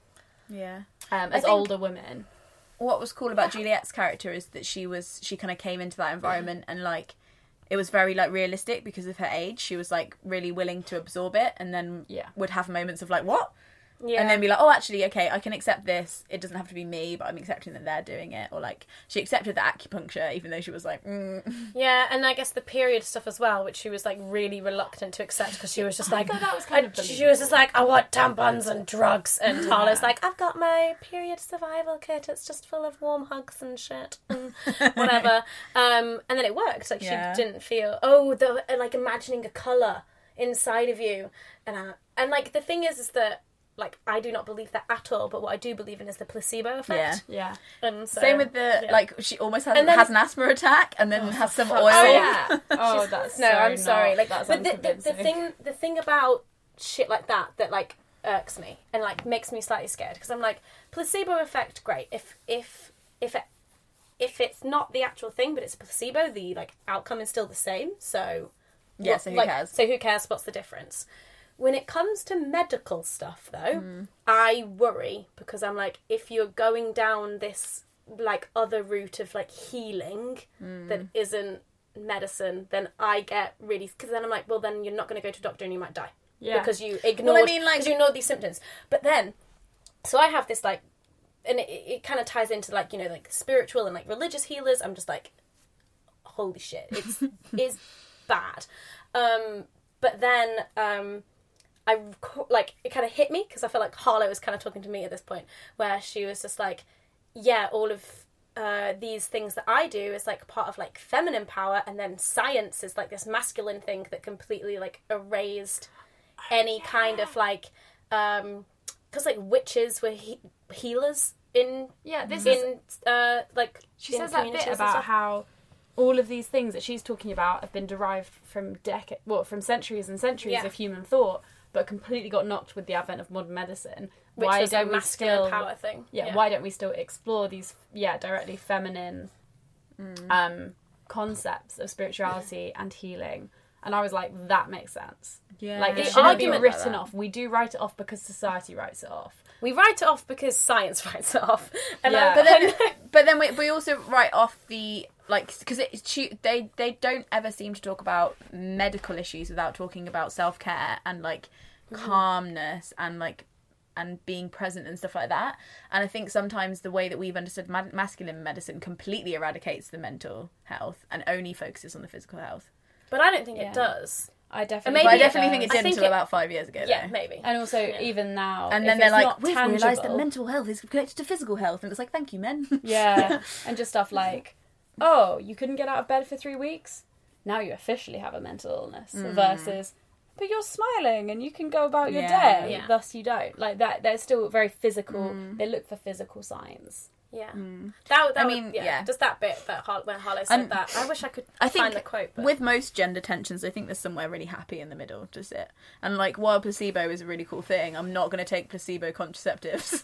Yeah. Um, I as think- older women. What was cool about Juliet's character is that she was she kind of came into that environment and like it was very like realistic because of her age. She was like really willing to absorb it, and then Yeah. would have moments of like, what? Yeah. And then be like, oh, actually, okay, I can accept this. It doesn't have to be me, but I'm accepting that they're doing it. Or like, she accepted the acupuncture, even though she was like, mm. Yeah, and I guess the period stuff as well, which she was like really reluctant to accept because she was just like, thought that was kind of she was just like, I want tampons and drugs, and Harlow's like, I've got my period survival kit. It's just full of warm hugs and shit, and whatever. um, and then it worked. Like Yeah. she didn't feel oh the like imagining a color inside of you, and uh, and like the thing is, is that. Like, I do not believe that at all, but what I do believe in is the placebo effect. Yeah. And so, Same with the, yeah. like, she almost has, And then- has an asthma attack and then has some oil. Oh, yeah. Oh, that's No, so I'm sorry. not- Like, that's but the, the, the unconvincing. thing, the thing about shit like that that like irks me and like makes me slightly scared because I'm like, placebo effect, great. If if if it, if it's not the actual thing, but it's a placebo, the like outcome is still the same. So Yeah, what- so who like, cares? So who cares? What's the difference? When it comes to medical stuff, though, Mm. I worry because I'm like, if you're going down this like other route of like healing Mm. that isn't medicine, then I get really because then I'm like, well, then you're not going to go to a doctor and you might die Yeah. because you ignored. mean, like- because you ignored these symptoms. But then, so I have this like, and it, it kind of ties into like you know like spiritual and like religious healers. I'm just like, holy shit, it's it's bad. Um, but then. Um, I like it kind of hit me because I felt like Harlow was kind of talking to me at this point where she was just like, yeah, all of uh, these things that I do is like part of like feminine power, and then science is like this masculine thing that completely like erased any yeah. kind of like um because like witches were he- healers in Yeah, this in is... uh like She in says that bit communities and about stuff. how all of these things that she's talking about have been derived from decades, well, from centuries and centuries Yeah. of human thought, but completely got knocked with the advent of modern medicine. Which why was a don't we masculine still power thing. Yeah, Yeah. why don't we still explore these yeah directly feminine Mm. um concepts of spirituality and healing? And I was like, that makes sense. Yeah. Like, it The shouldn't be argument like written that. off. We do write it off because society writes it off. We write it off because science writes it off. And Yeah. I, But then, but then we, we also write off the like because it she, they they don't ever seem to talk about medical issues without talking about self care and like calmness and like and being present and stuff like that. And I think sometimes the way that we've understood ma- masculine medicine completely eradicates the mental health and only focuses on the physical health. but I don't think Yeah. it does. I definitely, Maybe But I it definitely does. think it I did think until it- about five years ago. Yeah, though. maybe. And also, even now, And if then they're it's like, not we've realised that tangible- mental health is connected to physical health, and it's like, thank you, men. Yeah, and just stuff like, oh, you couldn't get out of bed for three weeks? Now you officially have a mental illness. Versus, but you're smiling and you can go about your Yeah. day, Yeah. thus you don't. Like, that, they're still very physical. They look for physical signs. Yeah. That, that I would- mean, yeah, yeah. Just that bit that Har- when Harlow said And that. I wish I could I think find the quote. But... with most gender tensions, I think there's somewhere really happy in the middle to sit. And like, while placebo is a really cool thing, I'm not going to take placebo contraceptives.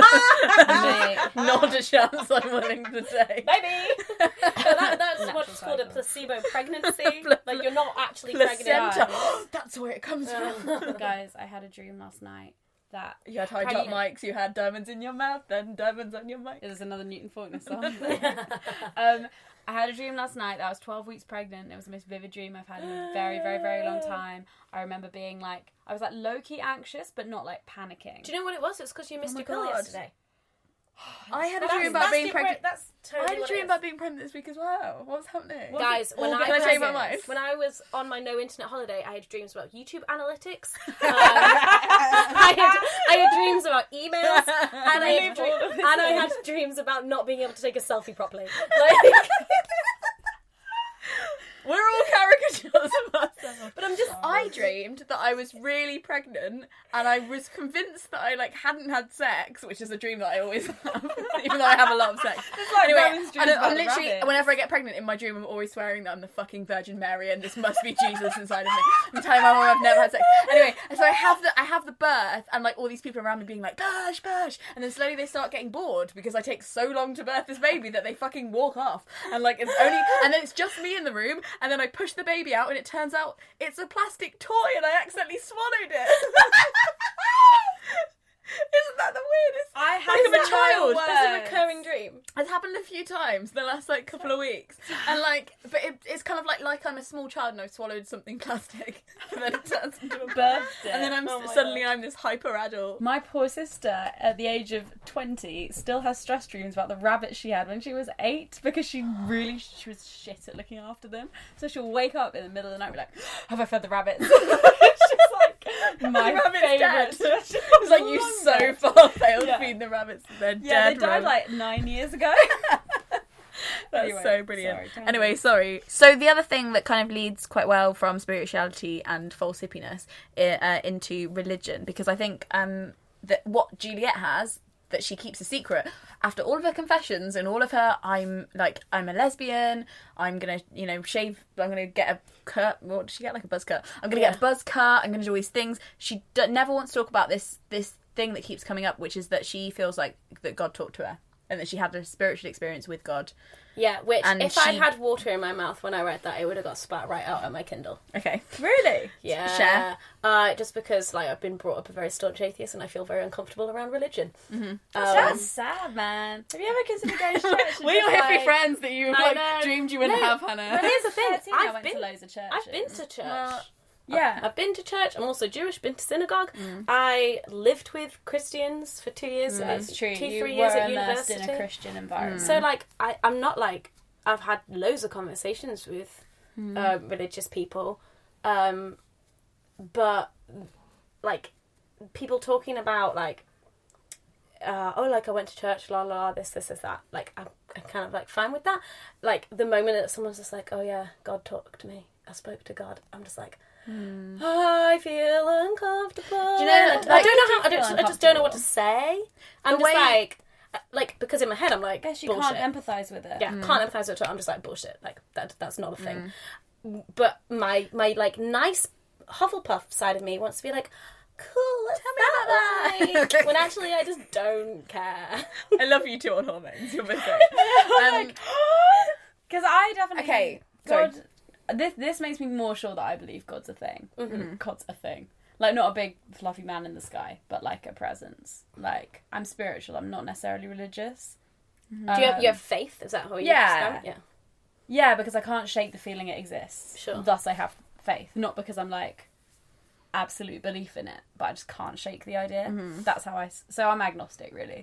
Not a chance I'm willing to take. Maybe! But that, that's Natural what's called a cycle. placebo pregnancy. Like, you're not actually pregnant. Placenta. That's where it comes from. Guys, I had a dream last night that... You had high top pregnant- mics, you had diamonds in your mouth, then diamonds on your mic. There's another Newton Faulkner song. um, I had a dream last night that I was twelve weeks pregnant. It was the most vivid dream I've had in a very, very, very long time. I remember being like, I was like low-key anxious, but not like panicking. Do you know what it was? It was because you missed my your pill God. yesterday. I had a That's- dream about that's being different. pregnant. That's I totally had a what it dream is. about being pregnant this week as well. What's happening? Guys, when All I, can I was, change my mind? when I was on my no internet holiday, I had dreams about YouTube analytics. Um, I, had, I had dreams about emails, and I had, dream, and I had dreams about not being able to take a selfie properly. Like, We're all caricatures of ourselves. But I'm just, I dreamed that I was really pregnant and I was convinced that I like hadn't had sex, which is a dream that I always have, even though I have a lot of sex. like anyway, Rowan's dreams and I'm about the literally, rabbit. whenever I get pregnant in my dream, I'm always swearing that I'm the fucking Virgin Mary and this must be Jesus inside of me. I'm telling my mum I've never had sex. Anyway, so I have the I have the birth and like all these people around me being like, push, push, and then slowly they start getting bored because I take so long to birth this baby that they fucking walk off. And like it's only and then it's just me in the room, and then I push the baby out and it turns out it's a plastic toy and I accidentally swallowed it. Isn't that the weirdest? I have like I'm a that child. words. It's a recurring dream. It's happened a few times the last like couple of weeks, and like, but it, it's kind of like like I'm a small child and I've swallowed something plastic, and then it turns into a Birthday. and then I'm Oh my suddenly God. I'm this hyper adult. My poor sister, at the age of twenty, still has stress dreams about the rabbits she had when she was eight because she really she was shit at looking after them. So she'll wake up in the middle of the night and be like, "Have I fed the rabbits?" She's like, my rabbit's favourite. dead. She It's like you loves so it. far failed Yeah. feeding the rabbits. They're Yeah, dead. they died Rob. like nine years ago. That's Anyway, so brilliant. sorry, tangent. Anyway, sorry. So the other thing that kind of leads quite well from spirituality and false hippiness uh, into religion, because I think um, that what Juliet has that she keeps a secret after all of her confessions and all of her, I'm like, I'm a lesbian, I'm gonna, you know, shave, I'm gonna get a cut, what did she get, like a buzz cut? I'm gonna Yeah. get a buzz cut, I'm gonna do all these things. She d- never wants to talk about this, this thing that keeps coming up, which is that she feels like that God talked to her and that she had a spiritual experience with God. Yeah, which And if she- I'd had water in my mouth when I read that, it would have got spat right out at my Kindle. Okay. Really? Yeah. Share. Uh, just because like I've been brought up a very staunch atheist and I feel very uncomfortable around religion. Mm-hmm. Um, That's sad, man. Have you ever considered going to church? and We're your just, hippie like- friends that you I like know. dreamed you wouldn't No, have, Hannah. but here's the thing. thirteen, I I've went been to loads of churches. I've been to church. Well, Yeah. I've been to church. I'm also Jewish. Been to synagogue. I lived with Christians for two years. That's uh, true. Two, you three were years at immersed university. in a Christian environment. So like, I, I'm not like I've had loads of conversations with uh, religious people, um, but like people talking about like, uh, oh, like I went to church, la la la, this, this, this, that. Like I'm, I'm kind of like fine with that. Like the moment that someone's just like, oh yeah, God talked to me, I spoke to God. I'm just like. I feel uncomfortable. Do you know, I like- don't know how. I, feel don't, I just don't know what to uncomfortable? say. I'm The just way- like, like because in my head I'm like, I guess you bullshit. can't empathise with it. Yeah, can't empathise with it. I'm just like bullshit. Like that. That's not a thing. But my my like nice Hufflepuff side of me wants to be like, cool. What's Tell me that about that. like? When actually I just don't care. I love you two on hormones. You're both great. Um, Because I definitely Okay, sorry. God. This this makes me more sure that I believe God's a thing. Mm-hmm. God's a thing. Like not a big fluffy man in the sky, but like a presence. Like I'm spiritual. I'm not necessarily religious. Do you have Um, you have faith? Is that how you yeah. describe it? Yeah. Yeah, because I can't shake the feeling it exists. Sure. Thus, I have faith. Not because I'm like absolute belief in it, but I just can't shake the idea. That's how I. s- So I'm agnostic, really.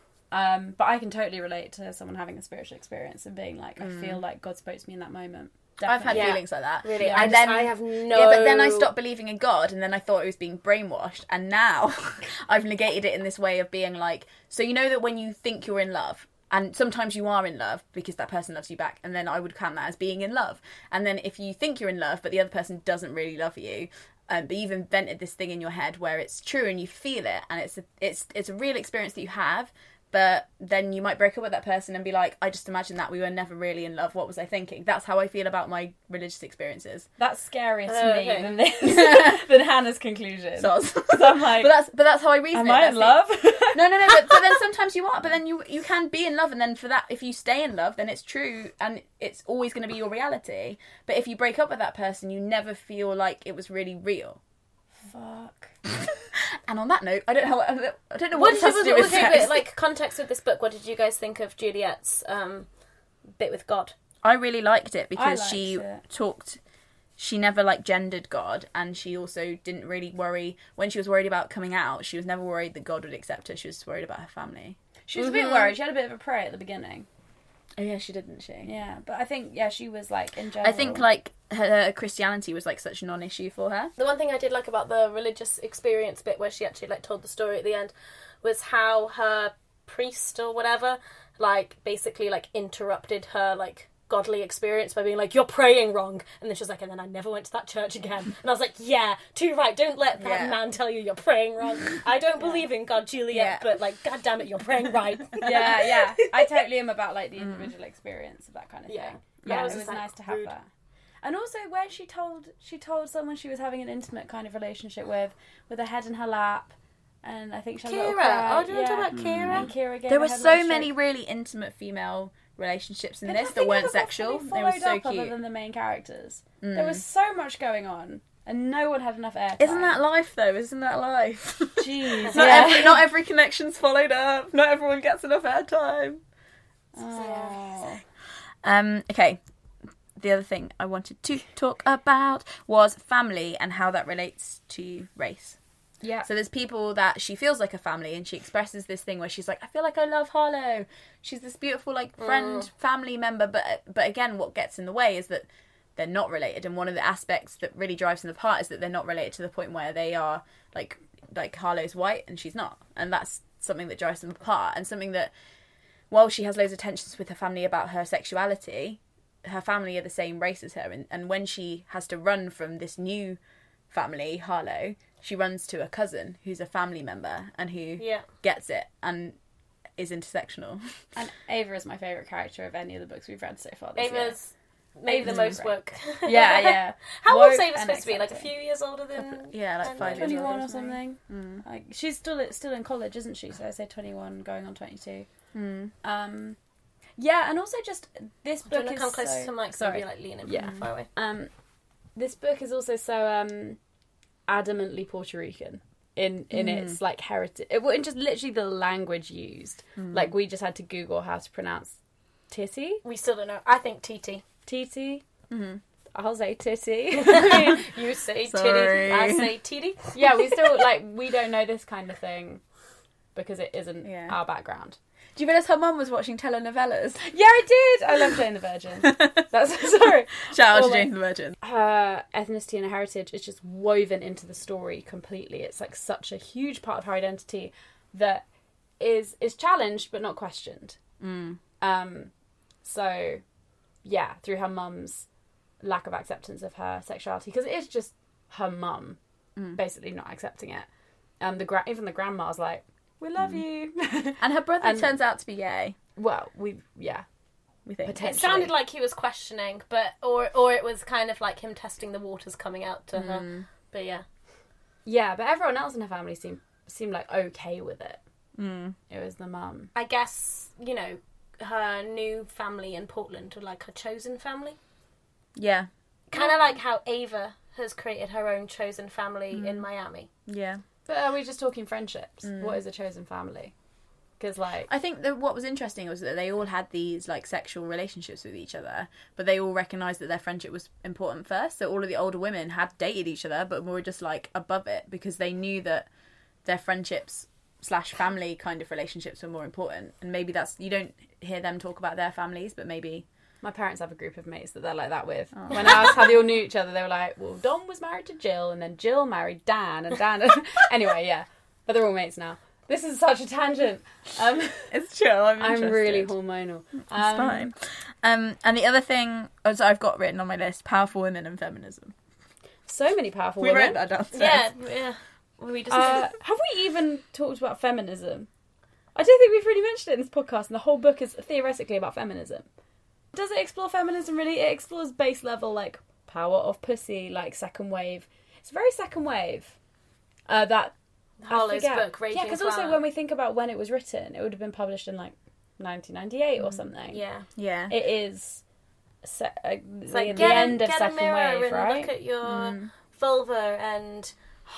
Um, but I can totally relate to someone having a spiritual experience and being like, I feel like God spoke to me in that moment. I've had Definitely. Yeah. feelings like that. Really, and I just- then I have no- Yeah, but then I stopped believing in God, and then I thought it was being brainwashed, and now I've negated it in this way of being like, so you know that when you think you're in love, and sometimes you are in love because that person loves you back, and then I would count that as being in love. And then if you think you're in love, but the other person doesn't really love you, um, but you've invented this thing in your head where it's true and you feel it, and it's a, it's it's a real experience that you have. But then you might break up with that person and be like, I just imagined that we were never really in love. What was I thinking? That's how I feel about my religious experiences. That's scarier to Oh, me okay. than this, than Hannah's conclusion. So, So I'm like, but that's but that's how I reason am it. I That's in the- love? No, no, no. But, but then sometimes you are. But then you you can be in love, and then for that, if you stay in love, then it's true, and it's always going to be your reality. But if you break up with that person, you never feel like it was really real. Fuck. And on that note, I don't know. I don't know What what, did this you has to do okay, with but, sex. like context with this book? What did you guys think of Juliet's um, bit with God? I really liked it because she liked it. talked. She never like gendered God, and she also didn't really worry when she was worried about coming out. She was never worried that God would accept her. She was worried about her family. She was a bit worried. She had a bit of a pray at the beginning. Oh yeah, she did, didn't she? Yeah, but I think yeah, she was like in general. I think like her Christianity was like such a non-issue for her. The one thing I did like about the religious experience bit where she actually like told the story at the end was how her priest or whatever like basically like interrupted her like godly experience by being like, you're praying wrong. And then she was like, and then I never went to that church again. And I was like, yeah, too right. Don't let that Yeah. man tell you you're praying wrong. I don't believe in God, Juliet, Yeah. but like, god damn it, you're praying right. Yeah, yeah. I totally am about like the individual experience of that kind of Yeah. thing. Yeah, Yeah, it it was was just, like, nice to have rude. that. And also where she told she told someone she was having an intimate kind of relationship with, with her head in her lap, and I think she had a little Kira. cry. Oh, do you want to talk about Kira? And Kira gave There her were head a so little many stroke. really intimate female relationships in But this nothing that weren't ever got sexual. fully They were followed so up other cute. than the main characters. There was so much going on, and no one had enough airtime. Isn't that life though? Isn't that life? Jeez? not, yeah. every, not every connection's followed up. Not everyone gets enough airtime. Oh. Um, okay. The other thing I wanted to talk about was family and how that relates to race. Yeah. So there's people that she feels like a family, and she expresses this thing where she's like, I feel like I love Harlow. She's this beautiful like friend, family member, but but again, what gets in the way is that they're not related. And one of the aspects that really drives them apart is that they're not related to the point where they are like like Harlow's white and she's not, and that's something that drives them apart. And something that, while she has loads of tensions with her family about her sexuality, her family are the same race as her, and, and when she has to run from this new family, Harlow, she runs to a cousin who's a family member and who Yeah. gets it and is intersectional. And Ava is my favourite character of any of the books we've read so far this year. Ava's maybe the Ava's most great. woke. Yeah, yeah. How old Woke is Ava and supposed to be? Like a accepting. few years older than... Yeah, like than five years Ava? twenty-one or older, something. Like, she's still still in college, isn't she? So I say twenty-one, going on twenty-two. Um, yeah, and also just this Do you book want to is come closer so... to the mic so Sorry. you're like leaning Yeah. from far away? Um, this book is also so um, adamantly Puerto Rican in in its like heritage. It, well, in just literally the language used. Like we just had to Google how to pronounce titty, We still don't know. I think T T. titi. Mm-hmm. I'll say titty. You say Sorry. titty. I say titty. Yeah, we still like we don't know this kind of thing because it isn't Yeah. our background. Do you realise her mum was watching telenovelas? Yeah, I did. I love Jane the Virgin. That's sorry. Shout out All to my- Jane the Virgin. Her ethnicity and her heritage is just woven into the story completely. It's like such a huge part of her identity that is is challenged but not questioned. Mm. Um, so yeah, through her mum's lack of acceptance of her sexuality, because it is just her mum basically not accepting it. Um, the gra- even the grandma's like, "We love you," And her brother And- turns out to be gay, well, we yeah. we think. It Potentially. sounded like he was questioning, but or or it was kind of like him testing the waters coming out to her. But yeah. Yeah, but everyone else in her family seemed seemed like okay with it. Mm. It was the mum. I guess, you know, her new family in Portland were like her chosen family. Yeah, Kind of like how Ava has created her own chosen family in Miami. yeah. But are we just talking friendships? What is a chosen family? Because like, I think that what was interesting was that they all had these like sexual relationships with each other, but they all recognised that their friendship was important first. So all of the older women had dated each other, but were just like above it because they knew that their friendships slash family kind of relationships were more important. And maybe that's, you don't hear them talk about their families, but maybe my parents have a group of mates that they're like that with. When I asked how they all knew each other, they were like, well, Dom was married to Jill, and then Jill married Dan, and Dan... anyway, yeah. But they're all mates now. This is such a tangent. Um, it's chill. I'm, I'm really interested. hormonal. It's Um, fine. Um, and the other thing as I've got written on my list: powerful women and feminism. So many powerful We women. wrote that downstairs. Yeah, yeah. We just Uh, have we even talked about feminism? I don't think we've really mentioned it in this podcast, and the whole book is theoretically about feminism. Does it explore feminism really? It explores base level, like, power of pussy, like, second wave. It's very second wave. Uh, that... I Harlow's forget. book, Raging Yeah, because also Flower. when we think about when it was written, it would have been published in, like, nineteen ninety-eight or something. yeah. Yeah. It is se- uh, It's the, like the get, end a, of get a second mirror wave, and right? look at your vulva and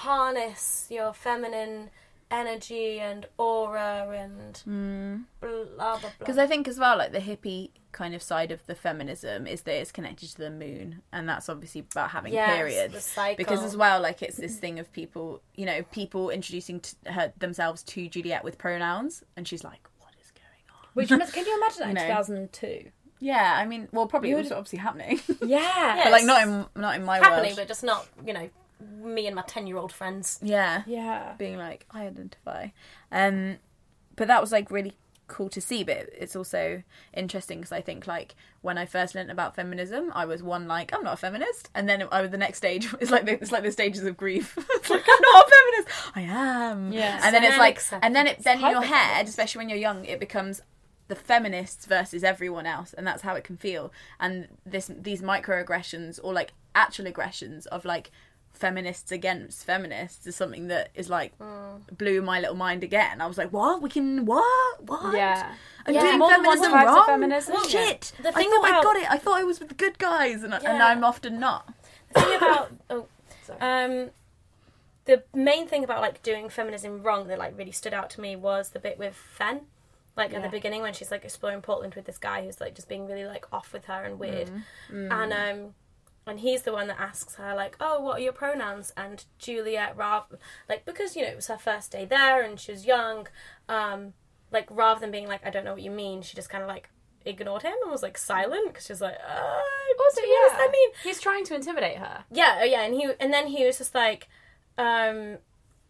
harness your feminine energy and aura and blah blah blah. Because I think as well, like the hippie kind of side of the feminism is that it's connected to the moon, and that's obviously about having Yes, periods. the cycle. Because as well, like it's this thing of people, you know, people introducing t- her themselves to Juliet with pronouns, and she's like, "What is going on?" Which must, can you imagine that You in know. two thousand two? Yeah, I mean, well, probably You it was would- obviously happening, Yeah. but like not in not in my happening, world. but just not, you know, me and my ten-year-old friends. Yeah, Yeah. being like, I identify. Um, but that was like really cool to see, but it's also interesting because I think like when I first learned about feminism, I was one like I'm not a feminist, and then I was the next stage. It's like the, it's like the stages of grief. It's like I'm not a feminist. I am. Yeah. And then So it's then like, acceptance. and then it then in Quite your the head, feminist. especially when you're young, it becomes the feminists versus everyone else, and that's how it can feel. And this these microaggressions or like actual aggressions of like feminists against feminists is something that is like blew my little mind again. I was like, what? We can what? What? Yeah. I'm Yeah. doing More than one feminism type of wrong? feminism. Well, shit. The I thing thought I about- got it. I thought I was with the good guys, and, and Yeah. I'm often not. The thing about oh, um, the main thing about like doing feminism wrong that like really stood out to me was the bit with Fen, like at the Yeah. beginning when she's like exploring Portland with this guy who's like just being really like off with her and weird, and um, and he's the one that asks her like, oh, what are your pronouns? And Juliet, rather like because you know it was her first day there and she was young, um, like rather than being like I don't know what you mean, she just kind of like ignored him and was like silent because she was like, uh, Also, what yeah. does that mean? He's trying to intimidate her. Yeah, oh, yeah, and he and then he was just like, um,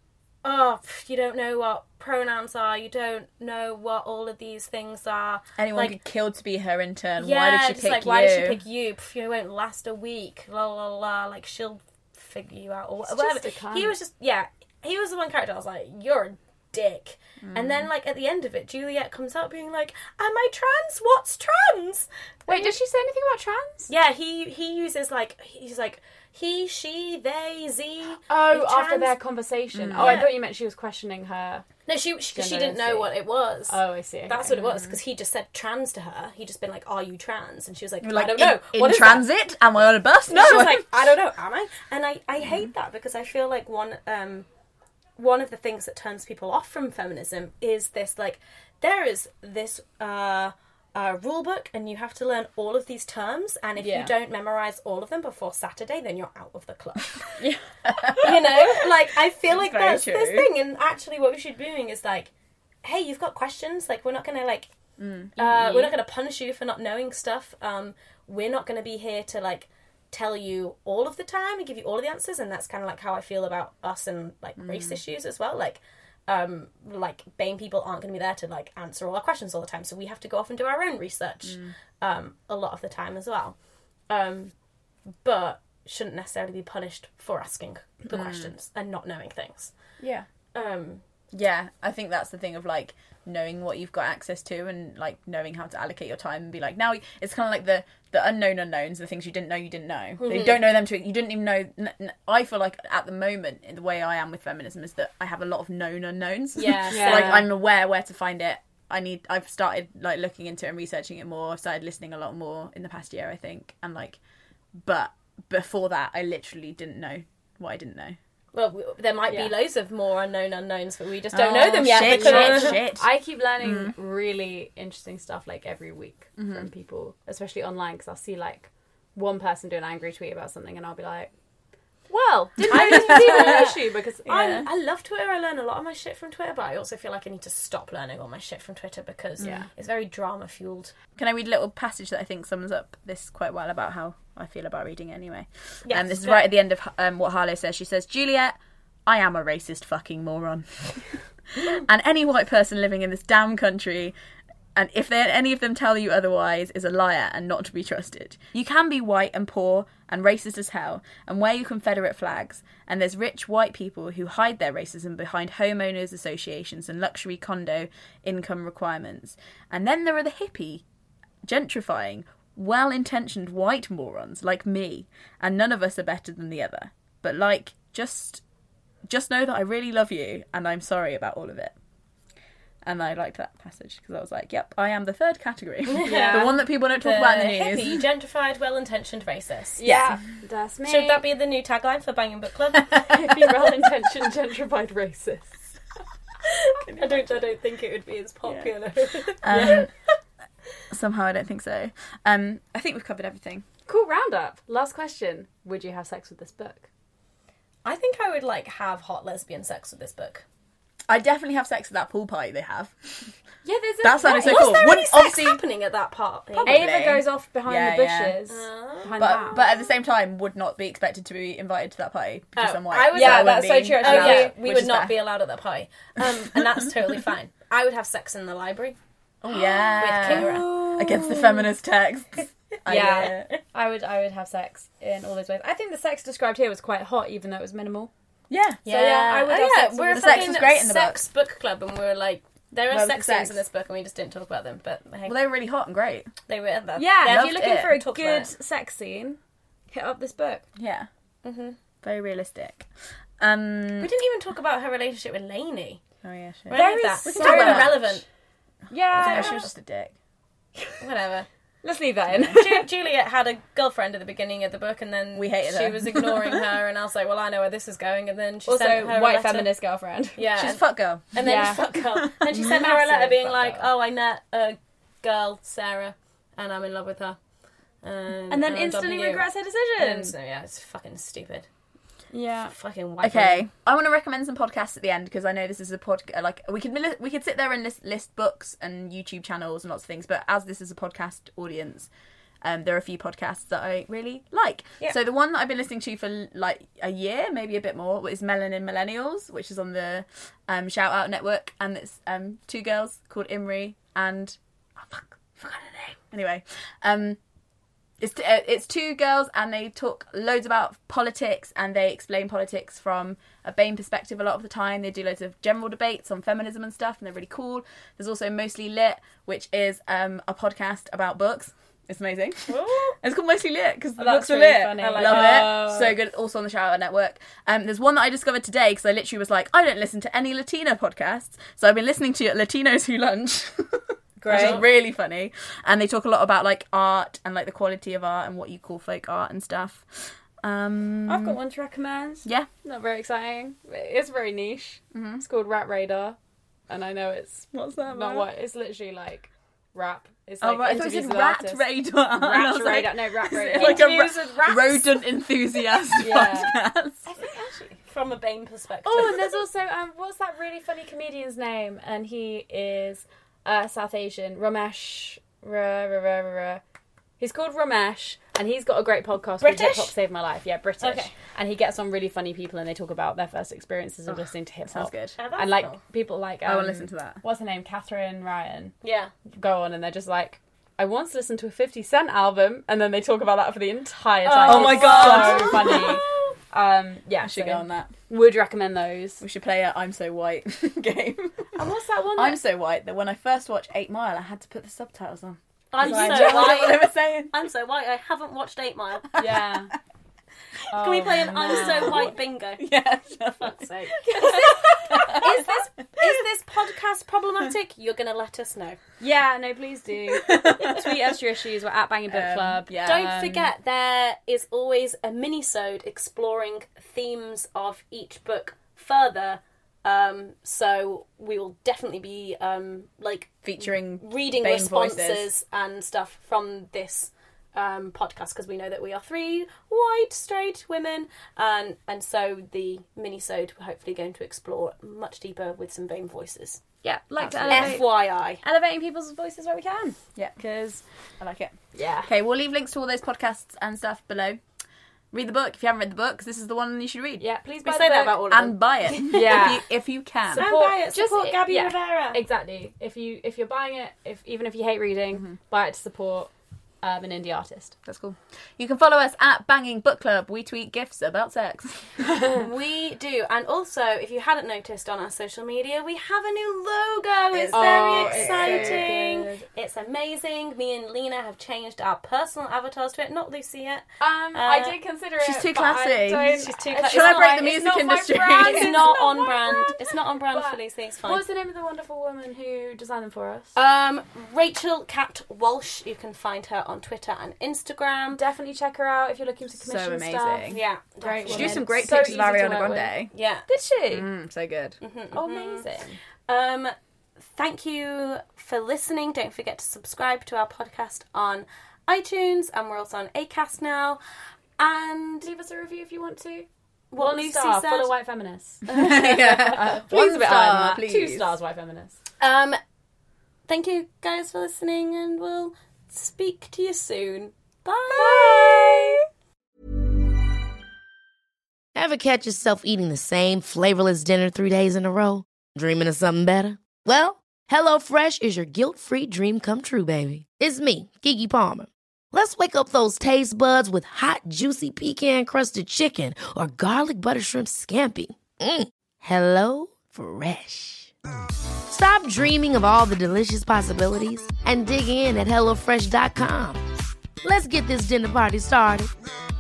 oh, pff, you don't know what pronouns are, you don't know what all of these things are. Anyone like, could kill to be her intern. yeah, why did she just pick like, you? why did she pick you? Pff, you won't last a week. La la la. Like she'll figure you out or It's whatever. just a cunt. He was just yeah. He was the one character I was like, you're a dick. And Mm. then like at the end of it, Juliet comes out being like, am I trans? What's trans? Wait, did she say anything about trans? Yeah, he he uses like he's like he, she, they, z. Oh, Is after trans- their conversation. Oh, I Yeah. thought you meant she was questioning her. No, she she, she Gender didn't know identity. what it was. Oh, I see. That's okay. what it was because he just said trans to her. He just been like, "Are you trans?" And she was like, Like, "I don't know." In, What in is that? transit? Am I on a bus? No. She was like, "I don't know. Am I?" And I, I hate that because I feel like one um one of the things that turns people off from feminism is this like there is this uh. Uh, rule book and you have to learn all of these terms, and if Yeah. you don't memorize all of them before Saturday, then you're out of the club. You know, like I feel like very that's this true. thing, and actually what we should be doing is like, hey, you've got questions, like we're not gonna like uh, we're not gonna punish you for not knowing stuff. Um, we're not gonna be here to like tell you all of the time and give you all of the answers, and that's kind of like how I feel about us and like race issues as well. Like um like BAME people aren't going to be there to like answer all our questions all the time, so we have to go off and do our own research um a lot of the time as well, um but shouldn't necessarily be punished for asking the questions and not knowing things. Yeah. um Yeah, I think that's the thing of like knowing what you've got access to and like knowing how to allocate your time and be like, now it's kind of like the the unknown unknowns, the things you didn't know you didn't know. You don't know them to you didn't even know. N- n- I feel like at the moment, in the way I am with feminism, is that I have a lot of known unknowns. Yeah, Yeah. Like I'm aware where to find it. I need. I've started like looking into it and researching it more. I've started listening a lot more in the past year, I think, and like, but before that, I literally didn't know what I didn't know. well we, there might Yeah. be loads of more unknown unknowns, but we just don't Oh, know them yet shit, because shit, shit. I keep learning really interesting stuff like every week from people, especially online, because I'll see like one person do an angry tweet about something and I'll be like, well, didn't know this was even an issue because I, I love Twitter. I learn a lot of my shit from Twitter, but I also feel like I need to stop learning all my shit from Twitter because Yeah. it's very drama fueled. Can I read a little passage that I think sums up this quite well about how I feel about reading it anyway? Yes, um, this is go. right at the end of um, what Harlow says. She says, Juliet, I am a racist fucking moron. And any white person living in this damn country, and if they, any of them tell you otherwise, is a liar and not to be trusted. You can be white and poor and racist as hell and wear your Confederate flags, and there's rich white people who hide their racism behind homeowners associations and luxury condo income requirements. And then there are the hippie, gentrifying, well-intentioned white morons like me, and none of us are better than the other. But like, just just know that I really love you and I'm sorry about all of it. And I liked that passage because I was like, yep, I am the third category. Yeah. The one that people don't talk The about in the news. hippie, gentrified, well-intentioned racist. yeah, that's me. Should that be the new tagline for Banging Book Club? hippie, well-intentioned, gentrified racist? I don't. I don't think it would be as popular. Um, somehow I don't think so. Um, I think we've covered everything. Cool roundup. Last question: would you have sex with this book? I think I would like have hot lesbian sex with this book. I definitely have sex at that pool party they have. Yeah, there's a That sounded so Was cool. there Wouldn't- any sex obviously- happening at that party? Probably. Ava goes off behind Yeah, the yeah. bushes. Uh, behind the But house. but at the same time, would not be expected to be invited to that party because Oh, I'm white. I was- So I yeah, wouldn't that's so be true, actually. Oh allowed, yeah, we which would is not fair. be allowed at that party, um, and that's totally fine. I would have sex in the library. Oh yeah, With Kira. Against the feminist texts. I Yeah, get it. I would I would have sex in all those ways. I think the sex described here was quite hot, even though it was minimal. Yeah. So yeah, I would oh, have yeah, sex with we're a the sex fucking was great in the sex book club, and we were like, there are Where was sex the scenes sex? in this book, and we just didn't talk about them. But hey, Well, they were really hot and great. they were. That, Yeah, they if loved you're looking it. for a Talked about good it. sex scene, hit up this book. Yeah. Mhm. Very realistic. Um. We didn't even talk about her relationship with Lainey. Oh yeah, shit. Right Very that. We can so talk about much. irrelevant. Yeah, No, she was just a dick. Whatever. let's leave that in. Ju- Juliet had a girlfriend at the beginning of the book, and then We hated she her. was ignoring her, and I was like, well, I know where this is going. And then she Also, sent her a white letter. feminist girlfriend. Yeah, She's a and, fuck girl. and then Yeah. fuck girl. Then she sent her a letter Massive being fuck like, girl. oh, I met a girl, Sarah, and I'm in love with her. Um, And then I'm instantly W. regrets her And decision. so, yeah, it's fucking stupid. Yeah. Fucking white. Okay, women. I want to recommend some podcasts at the end because I know this is a pod. Like we could li- we could sit there and list, list books and YouTube channels and lots of things, but as this is a podcast audience, um, there are a few podcasts that I really like. Yeah. So the one that I've been listening to for like a year, maybe a bit more, is Melanin Millennials, which is on the um, Shout Out Network, and it's um, two girls called Imri and oh fuck, I forgot her name. Anyway, um. It's t- uh, it's two girls and they talk loads about politics and they explain politics from a B A M E perspective a lot of the time. They do loads of general debates on feminism and stuff and they're really cool. There's also Mostly Lit, which is um, a podcast about books. It's amazing. It's called Mostly Lit because the Oh, that's books are really lit. funny. I I love like it. So good. Also on the Shout Out Network. Um, there's one that I discovered today because I literally was like, I don't listen to any Latina podcasts. So I've been listening to Latinos Who Lunch. Which is really funny. And they talk a lot about like art and like the quality of art and what you call folk art and stuff. Um, I've got one to recommend. Yeah. Not very exciting. It's very niche. Mm-hmm. It's called Rat Radar. And I know it's What's that not about? what, it's literally like rap. It's Oh like right, I thought you interviews said with Rat artists. Radar. And I Rat was like, Radar. No, Rat is it Radar. like a Interviews ra- with rats. rodent enthusiast Yeah. podcast. I think actually, from a B A M E perspective. Oh, and there's also, um, what's that really funny comedian's name? And he is uh, South Asian. Ramesh. Ra, ra, ra, ra, ra. He's called Ramesh, and he's got a great podcast called British? Hip Hop Saved My Life. Yeah, British. Okay. And he gets on really funny people, and they talk about their first experiences of listening to hip Sounds hop. good. Oh, that's And like cool. people like um, I will listen to that. What's her name? Catherine Ryan. Yeah. Go on, and they're just like, I once listened to a fifty Cent album, and then they talk about that for the entire time. Oh my It's God. so funny. Um, yeah, I should so go on that. Would recommend those. We should play a I'm So White game. And what's that one? I'm that- so white that when I first watched Eight Mile, I had to put the subtitles on. I'm I so didn't know what they white. were saying. I'm so white. I haven't watched Eight Mile. Yeah. Can we Oh, play an I'm so no. white bingo? Yeah. Fuck's sake. Is this is this podcast problematic? You're gonna let us know. Yeah, no, please do. Tweet us your issues. We're at Banging Book Um, Club. yeah. Don't Um, forget, there is always a mini-sode exploring themes of each book further. Um, so we will definitely be um, like Featuring reading B A M E responses voices. and stuff from this um, podcast because we know that we are three white straight women, and and so the mini-sode we're hopefully going to explore much deeper with some B A M E voices. Yeah, like to Absolutely. elevate, F Y I. elevating people's voices where we can. Yeah. Because, I like it. yeah. Okay, we'll leave links to all those podcasts and stuff below. Read the book if you haven't read the book, because this is the one you should read. Yeah, please We buy say the that book. about all of them. And buy it. Yeah. if, you, if you can. And Support- buy it. just- Support Gabby yeah. Rivera. Exactly. If you if you're buying it, if even if you hate reading, Mm-hmm. buy it to support um, an indie artist. That's cool. You can follow us at Banging Book Club. We tweet gifs about sex. We do. And also, if you hadn't noticed on our social media, we have a new logo. It's Oh, very it's so exciting. good. It's amazing. Me and Lena have changed our personal avatars to it. Not Lucy yet. Um, Uh, I did consider she's it. too but I classy. don't- She's too it's classy. Should I not break my- the music it's not my industry? brand, It's not not on my brand. It's not on brand But for Lucy. It's What fine. was the name of the wonderful woman who designed them for us? Um, Rachel Cat Walsh. You can find her on Twitter and Instagram. Definitely check her out if you're looking to commission amazing. stuff. Yeah, Great definitely. She do some great So pictures of easy to Ariana work with. Grande. Yeah. Did she? Mm, so good. Oh, amazing. Um, thank you for listening. Don't forget to subscribe to our podcast on iTunes, and we're also on Acast now. And Leave us a review if you want to. what One Lucy star, said. full of white feminists. yeah. Please One a bit star, higher than that. Two please. stars, white feminists. Um, thank you guys for listening, and we'll speak to you soon. Bye. Ever catch yourself eating the same flavorless dinner three days in a row? Dreaming of something better? Well, HelloFresh is your guilt-free dream come true, baby. It's me, Keke Palmer. Let's wake up those taste buds with hot, juicy pecan-crusted chicken or garlic butter shrimp scampi. Mm. Hello Fresh. Stop dreaming of all the delicious possibilities and dig in at hello fresh dot com. Let's get this dinner party started.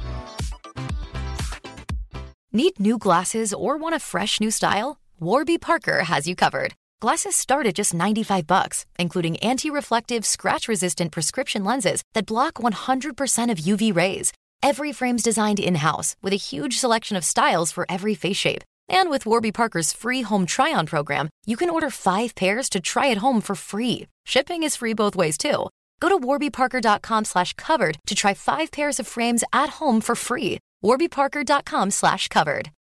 Need new glasses or want a fresh new style? Warby Parker has you covered. Glasses start at just ninety-five bucks, including anti-reflective, scratch-resistant prescription lenses that block one hundred percent of U V rays. Every frame's designed in-house with a huge selection of styles for every face shape. And with Warby Parker's free home try-on program, you can order five pairs to try at home for free. Shipping is free both ways, too. Go to warby parker dot com slash covered to try five pairs of frames at home for free. warby parker dot com slash covered.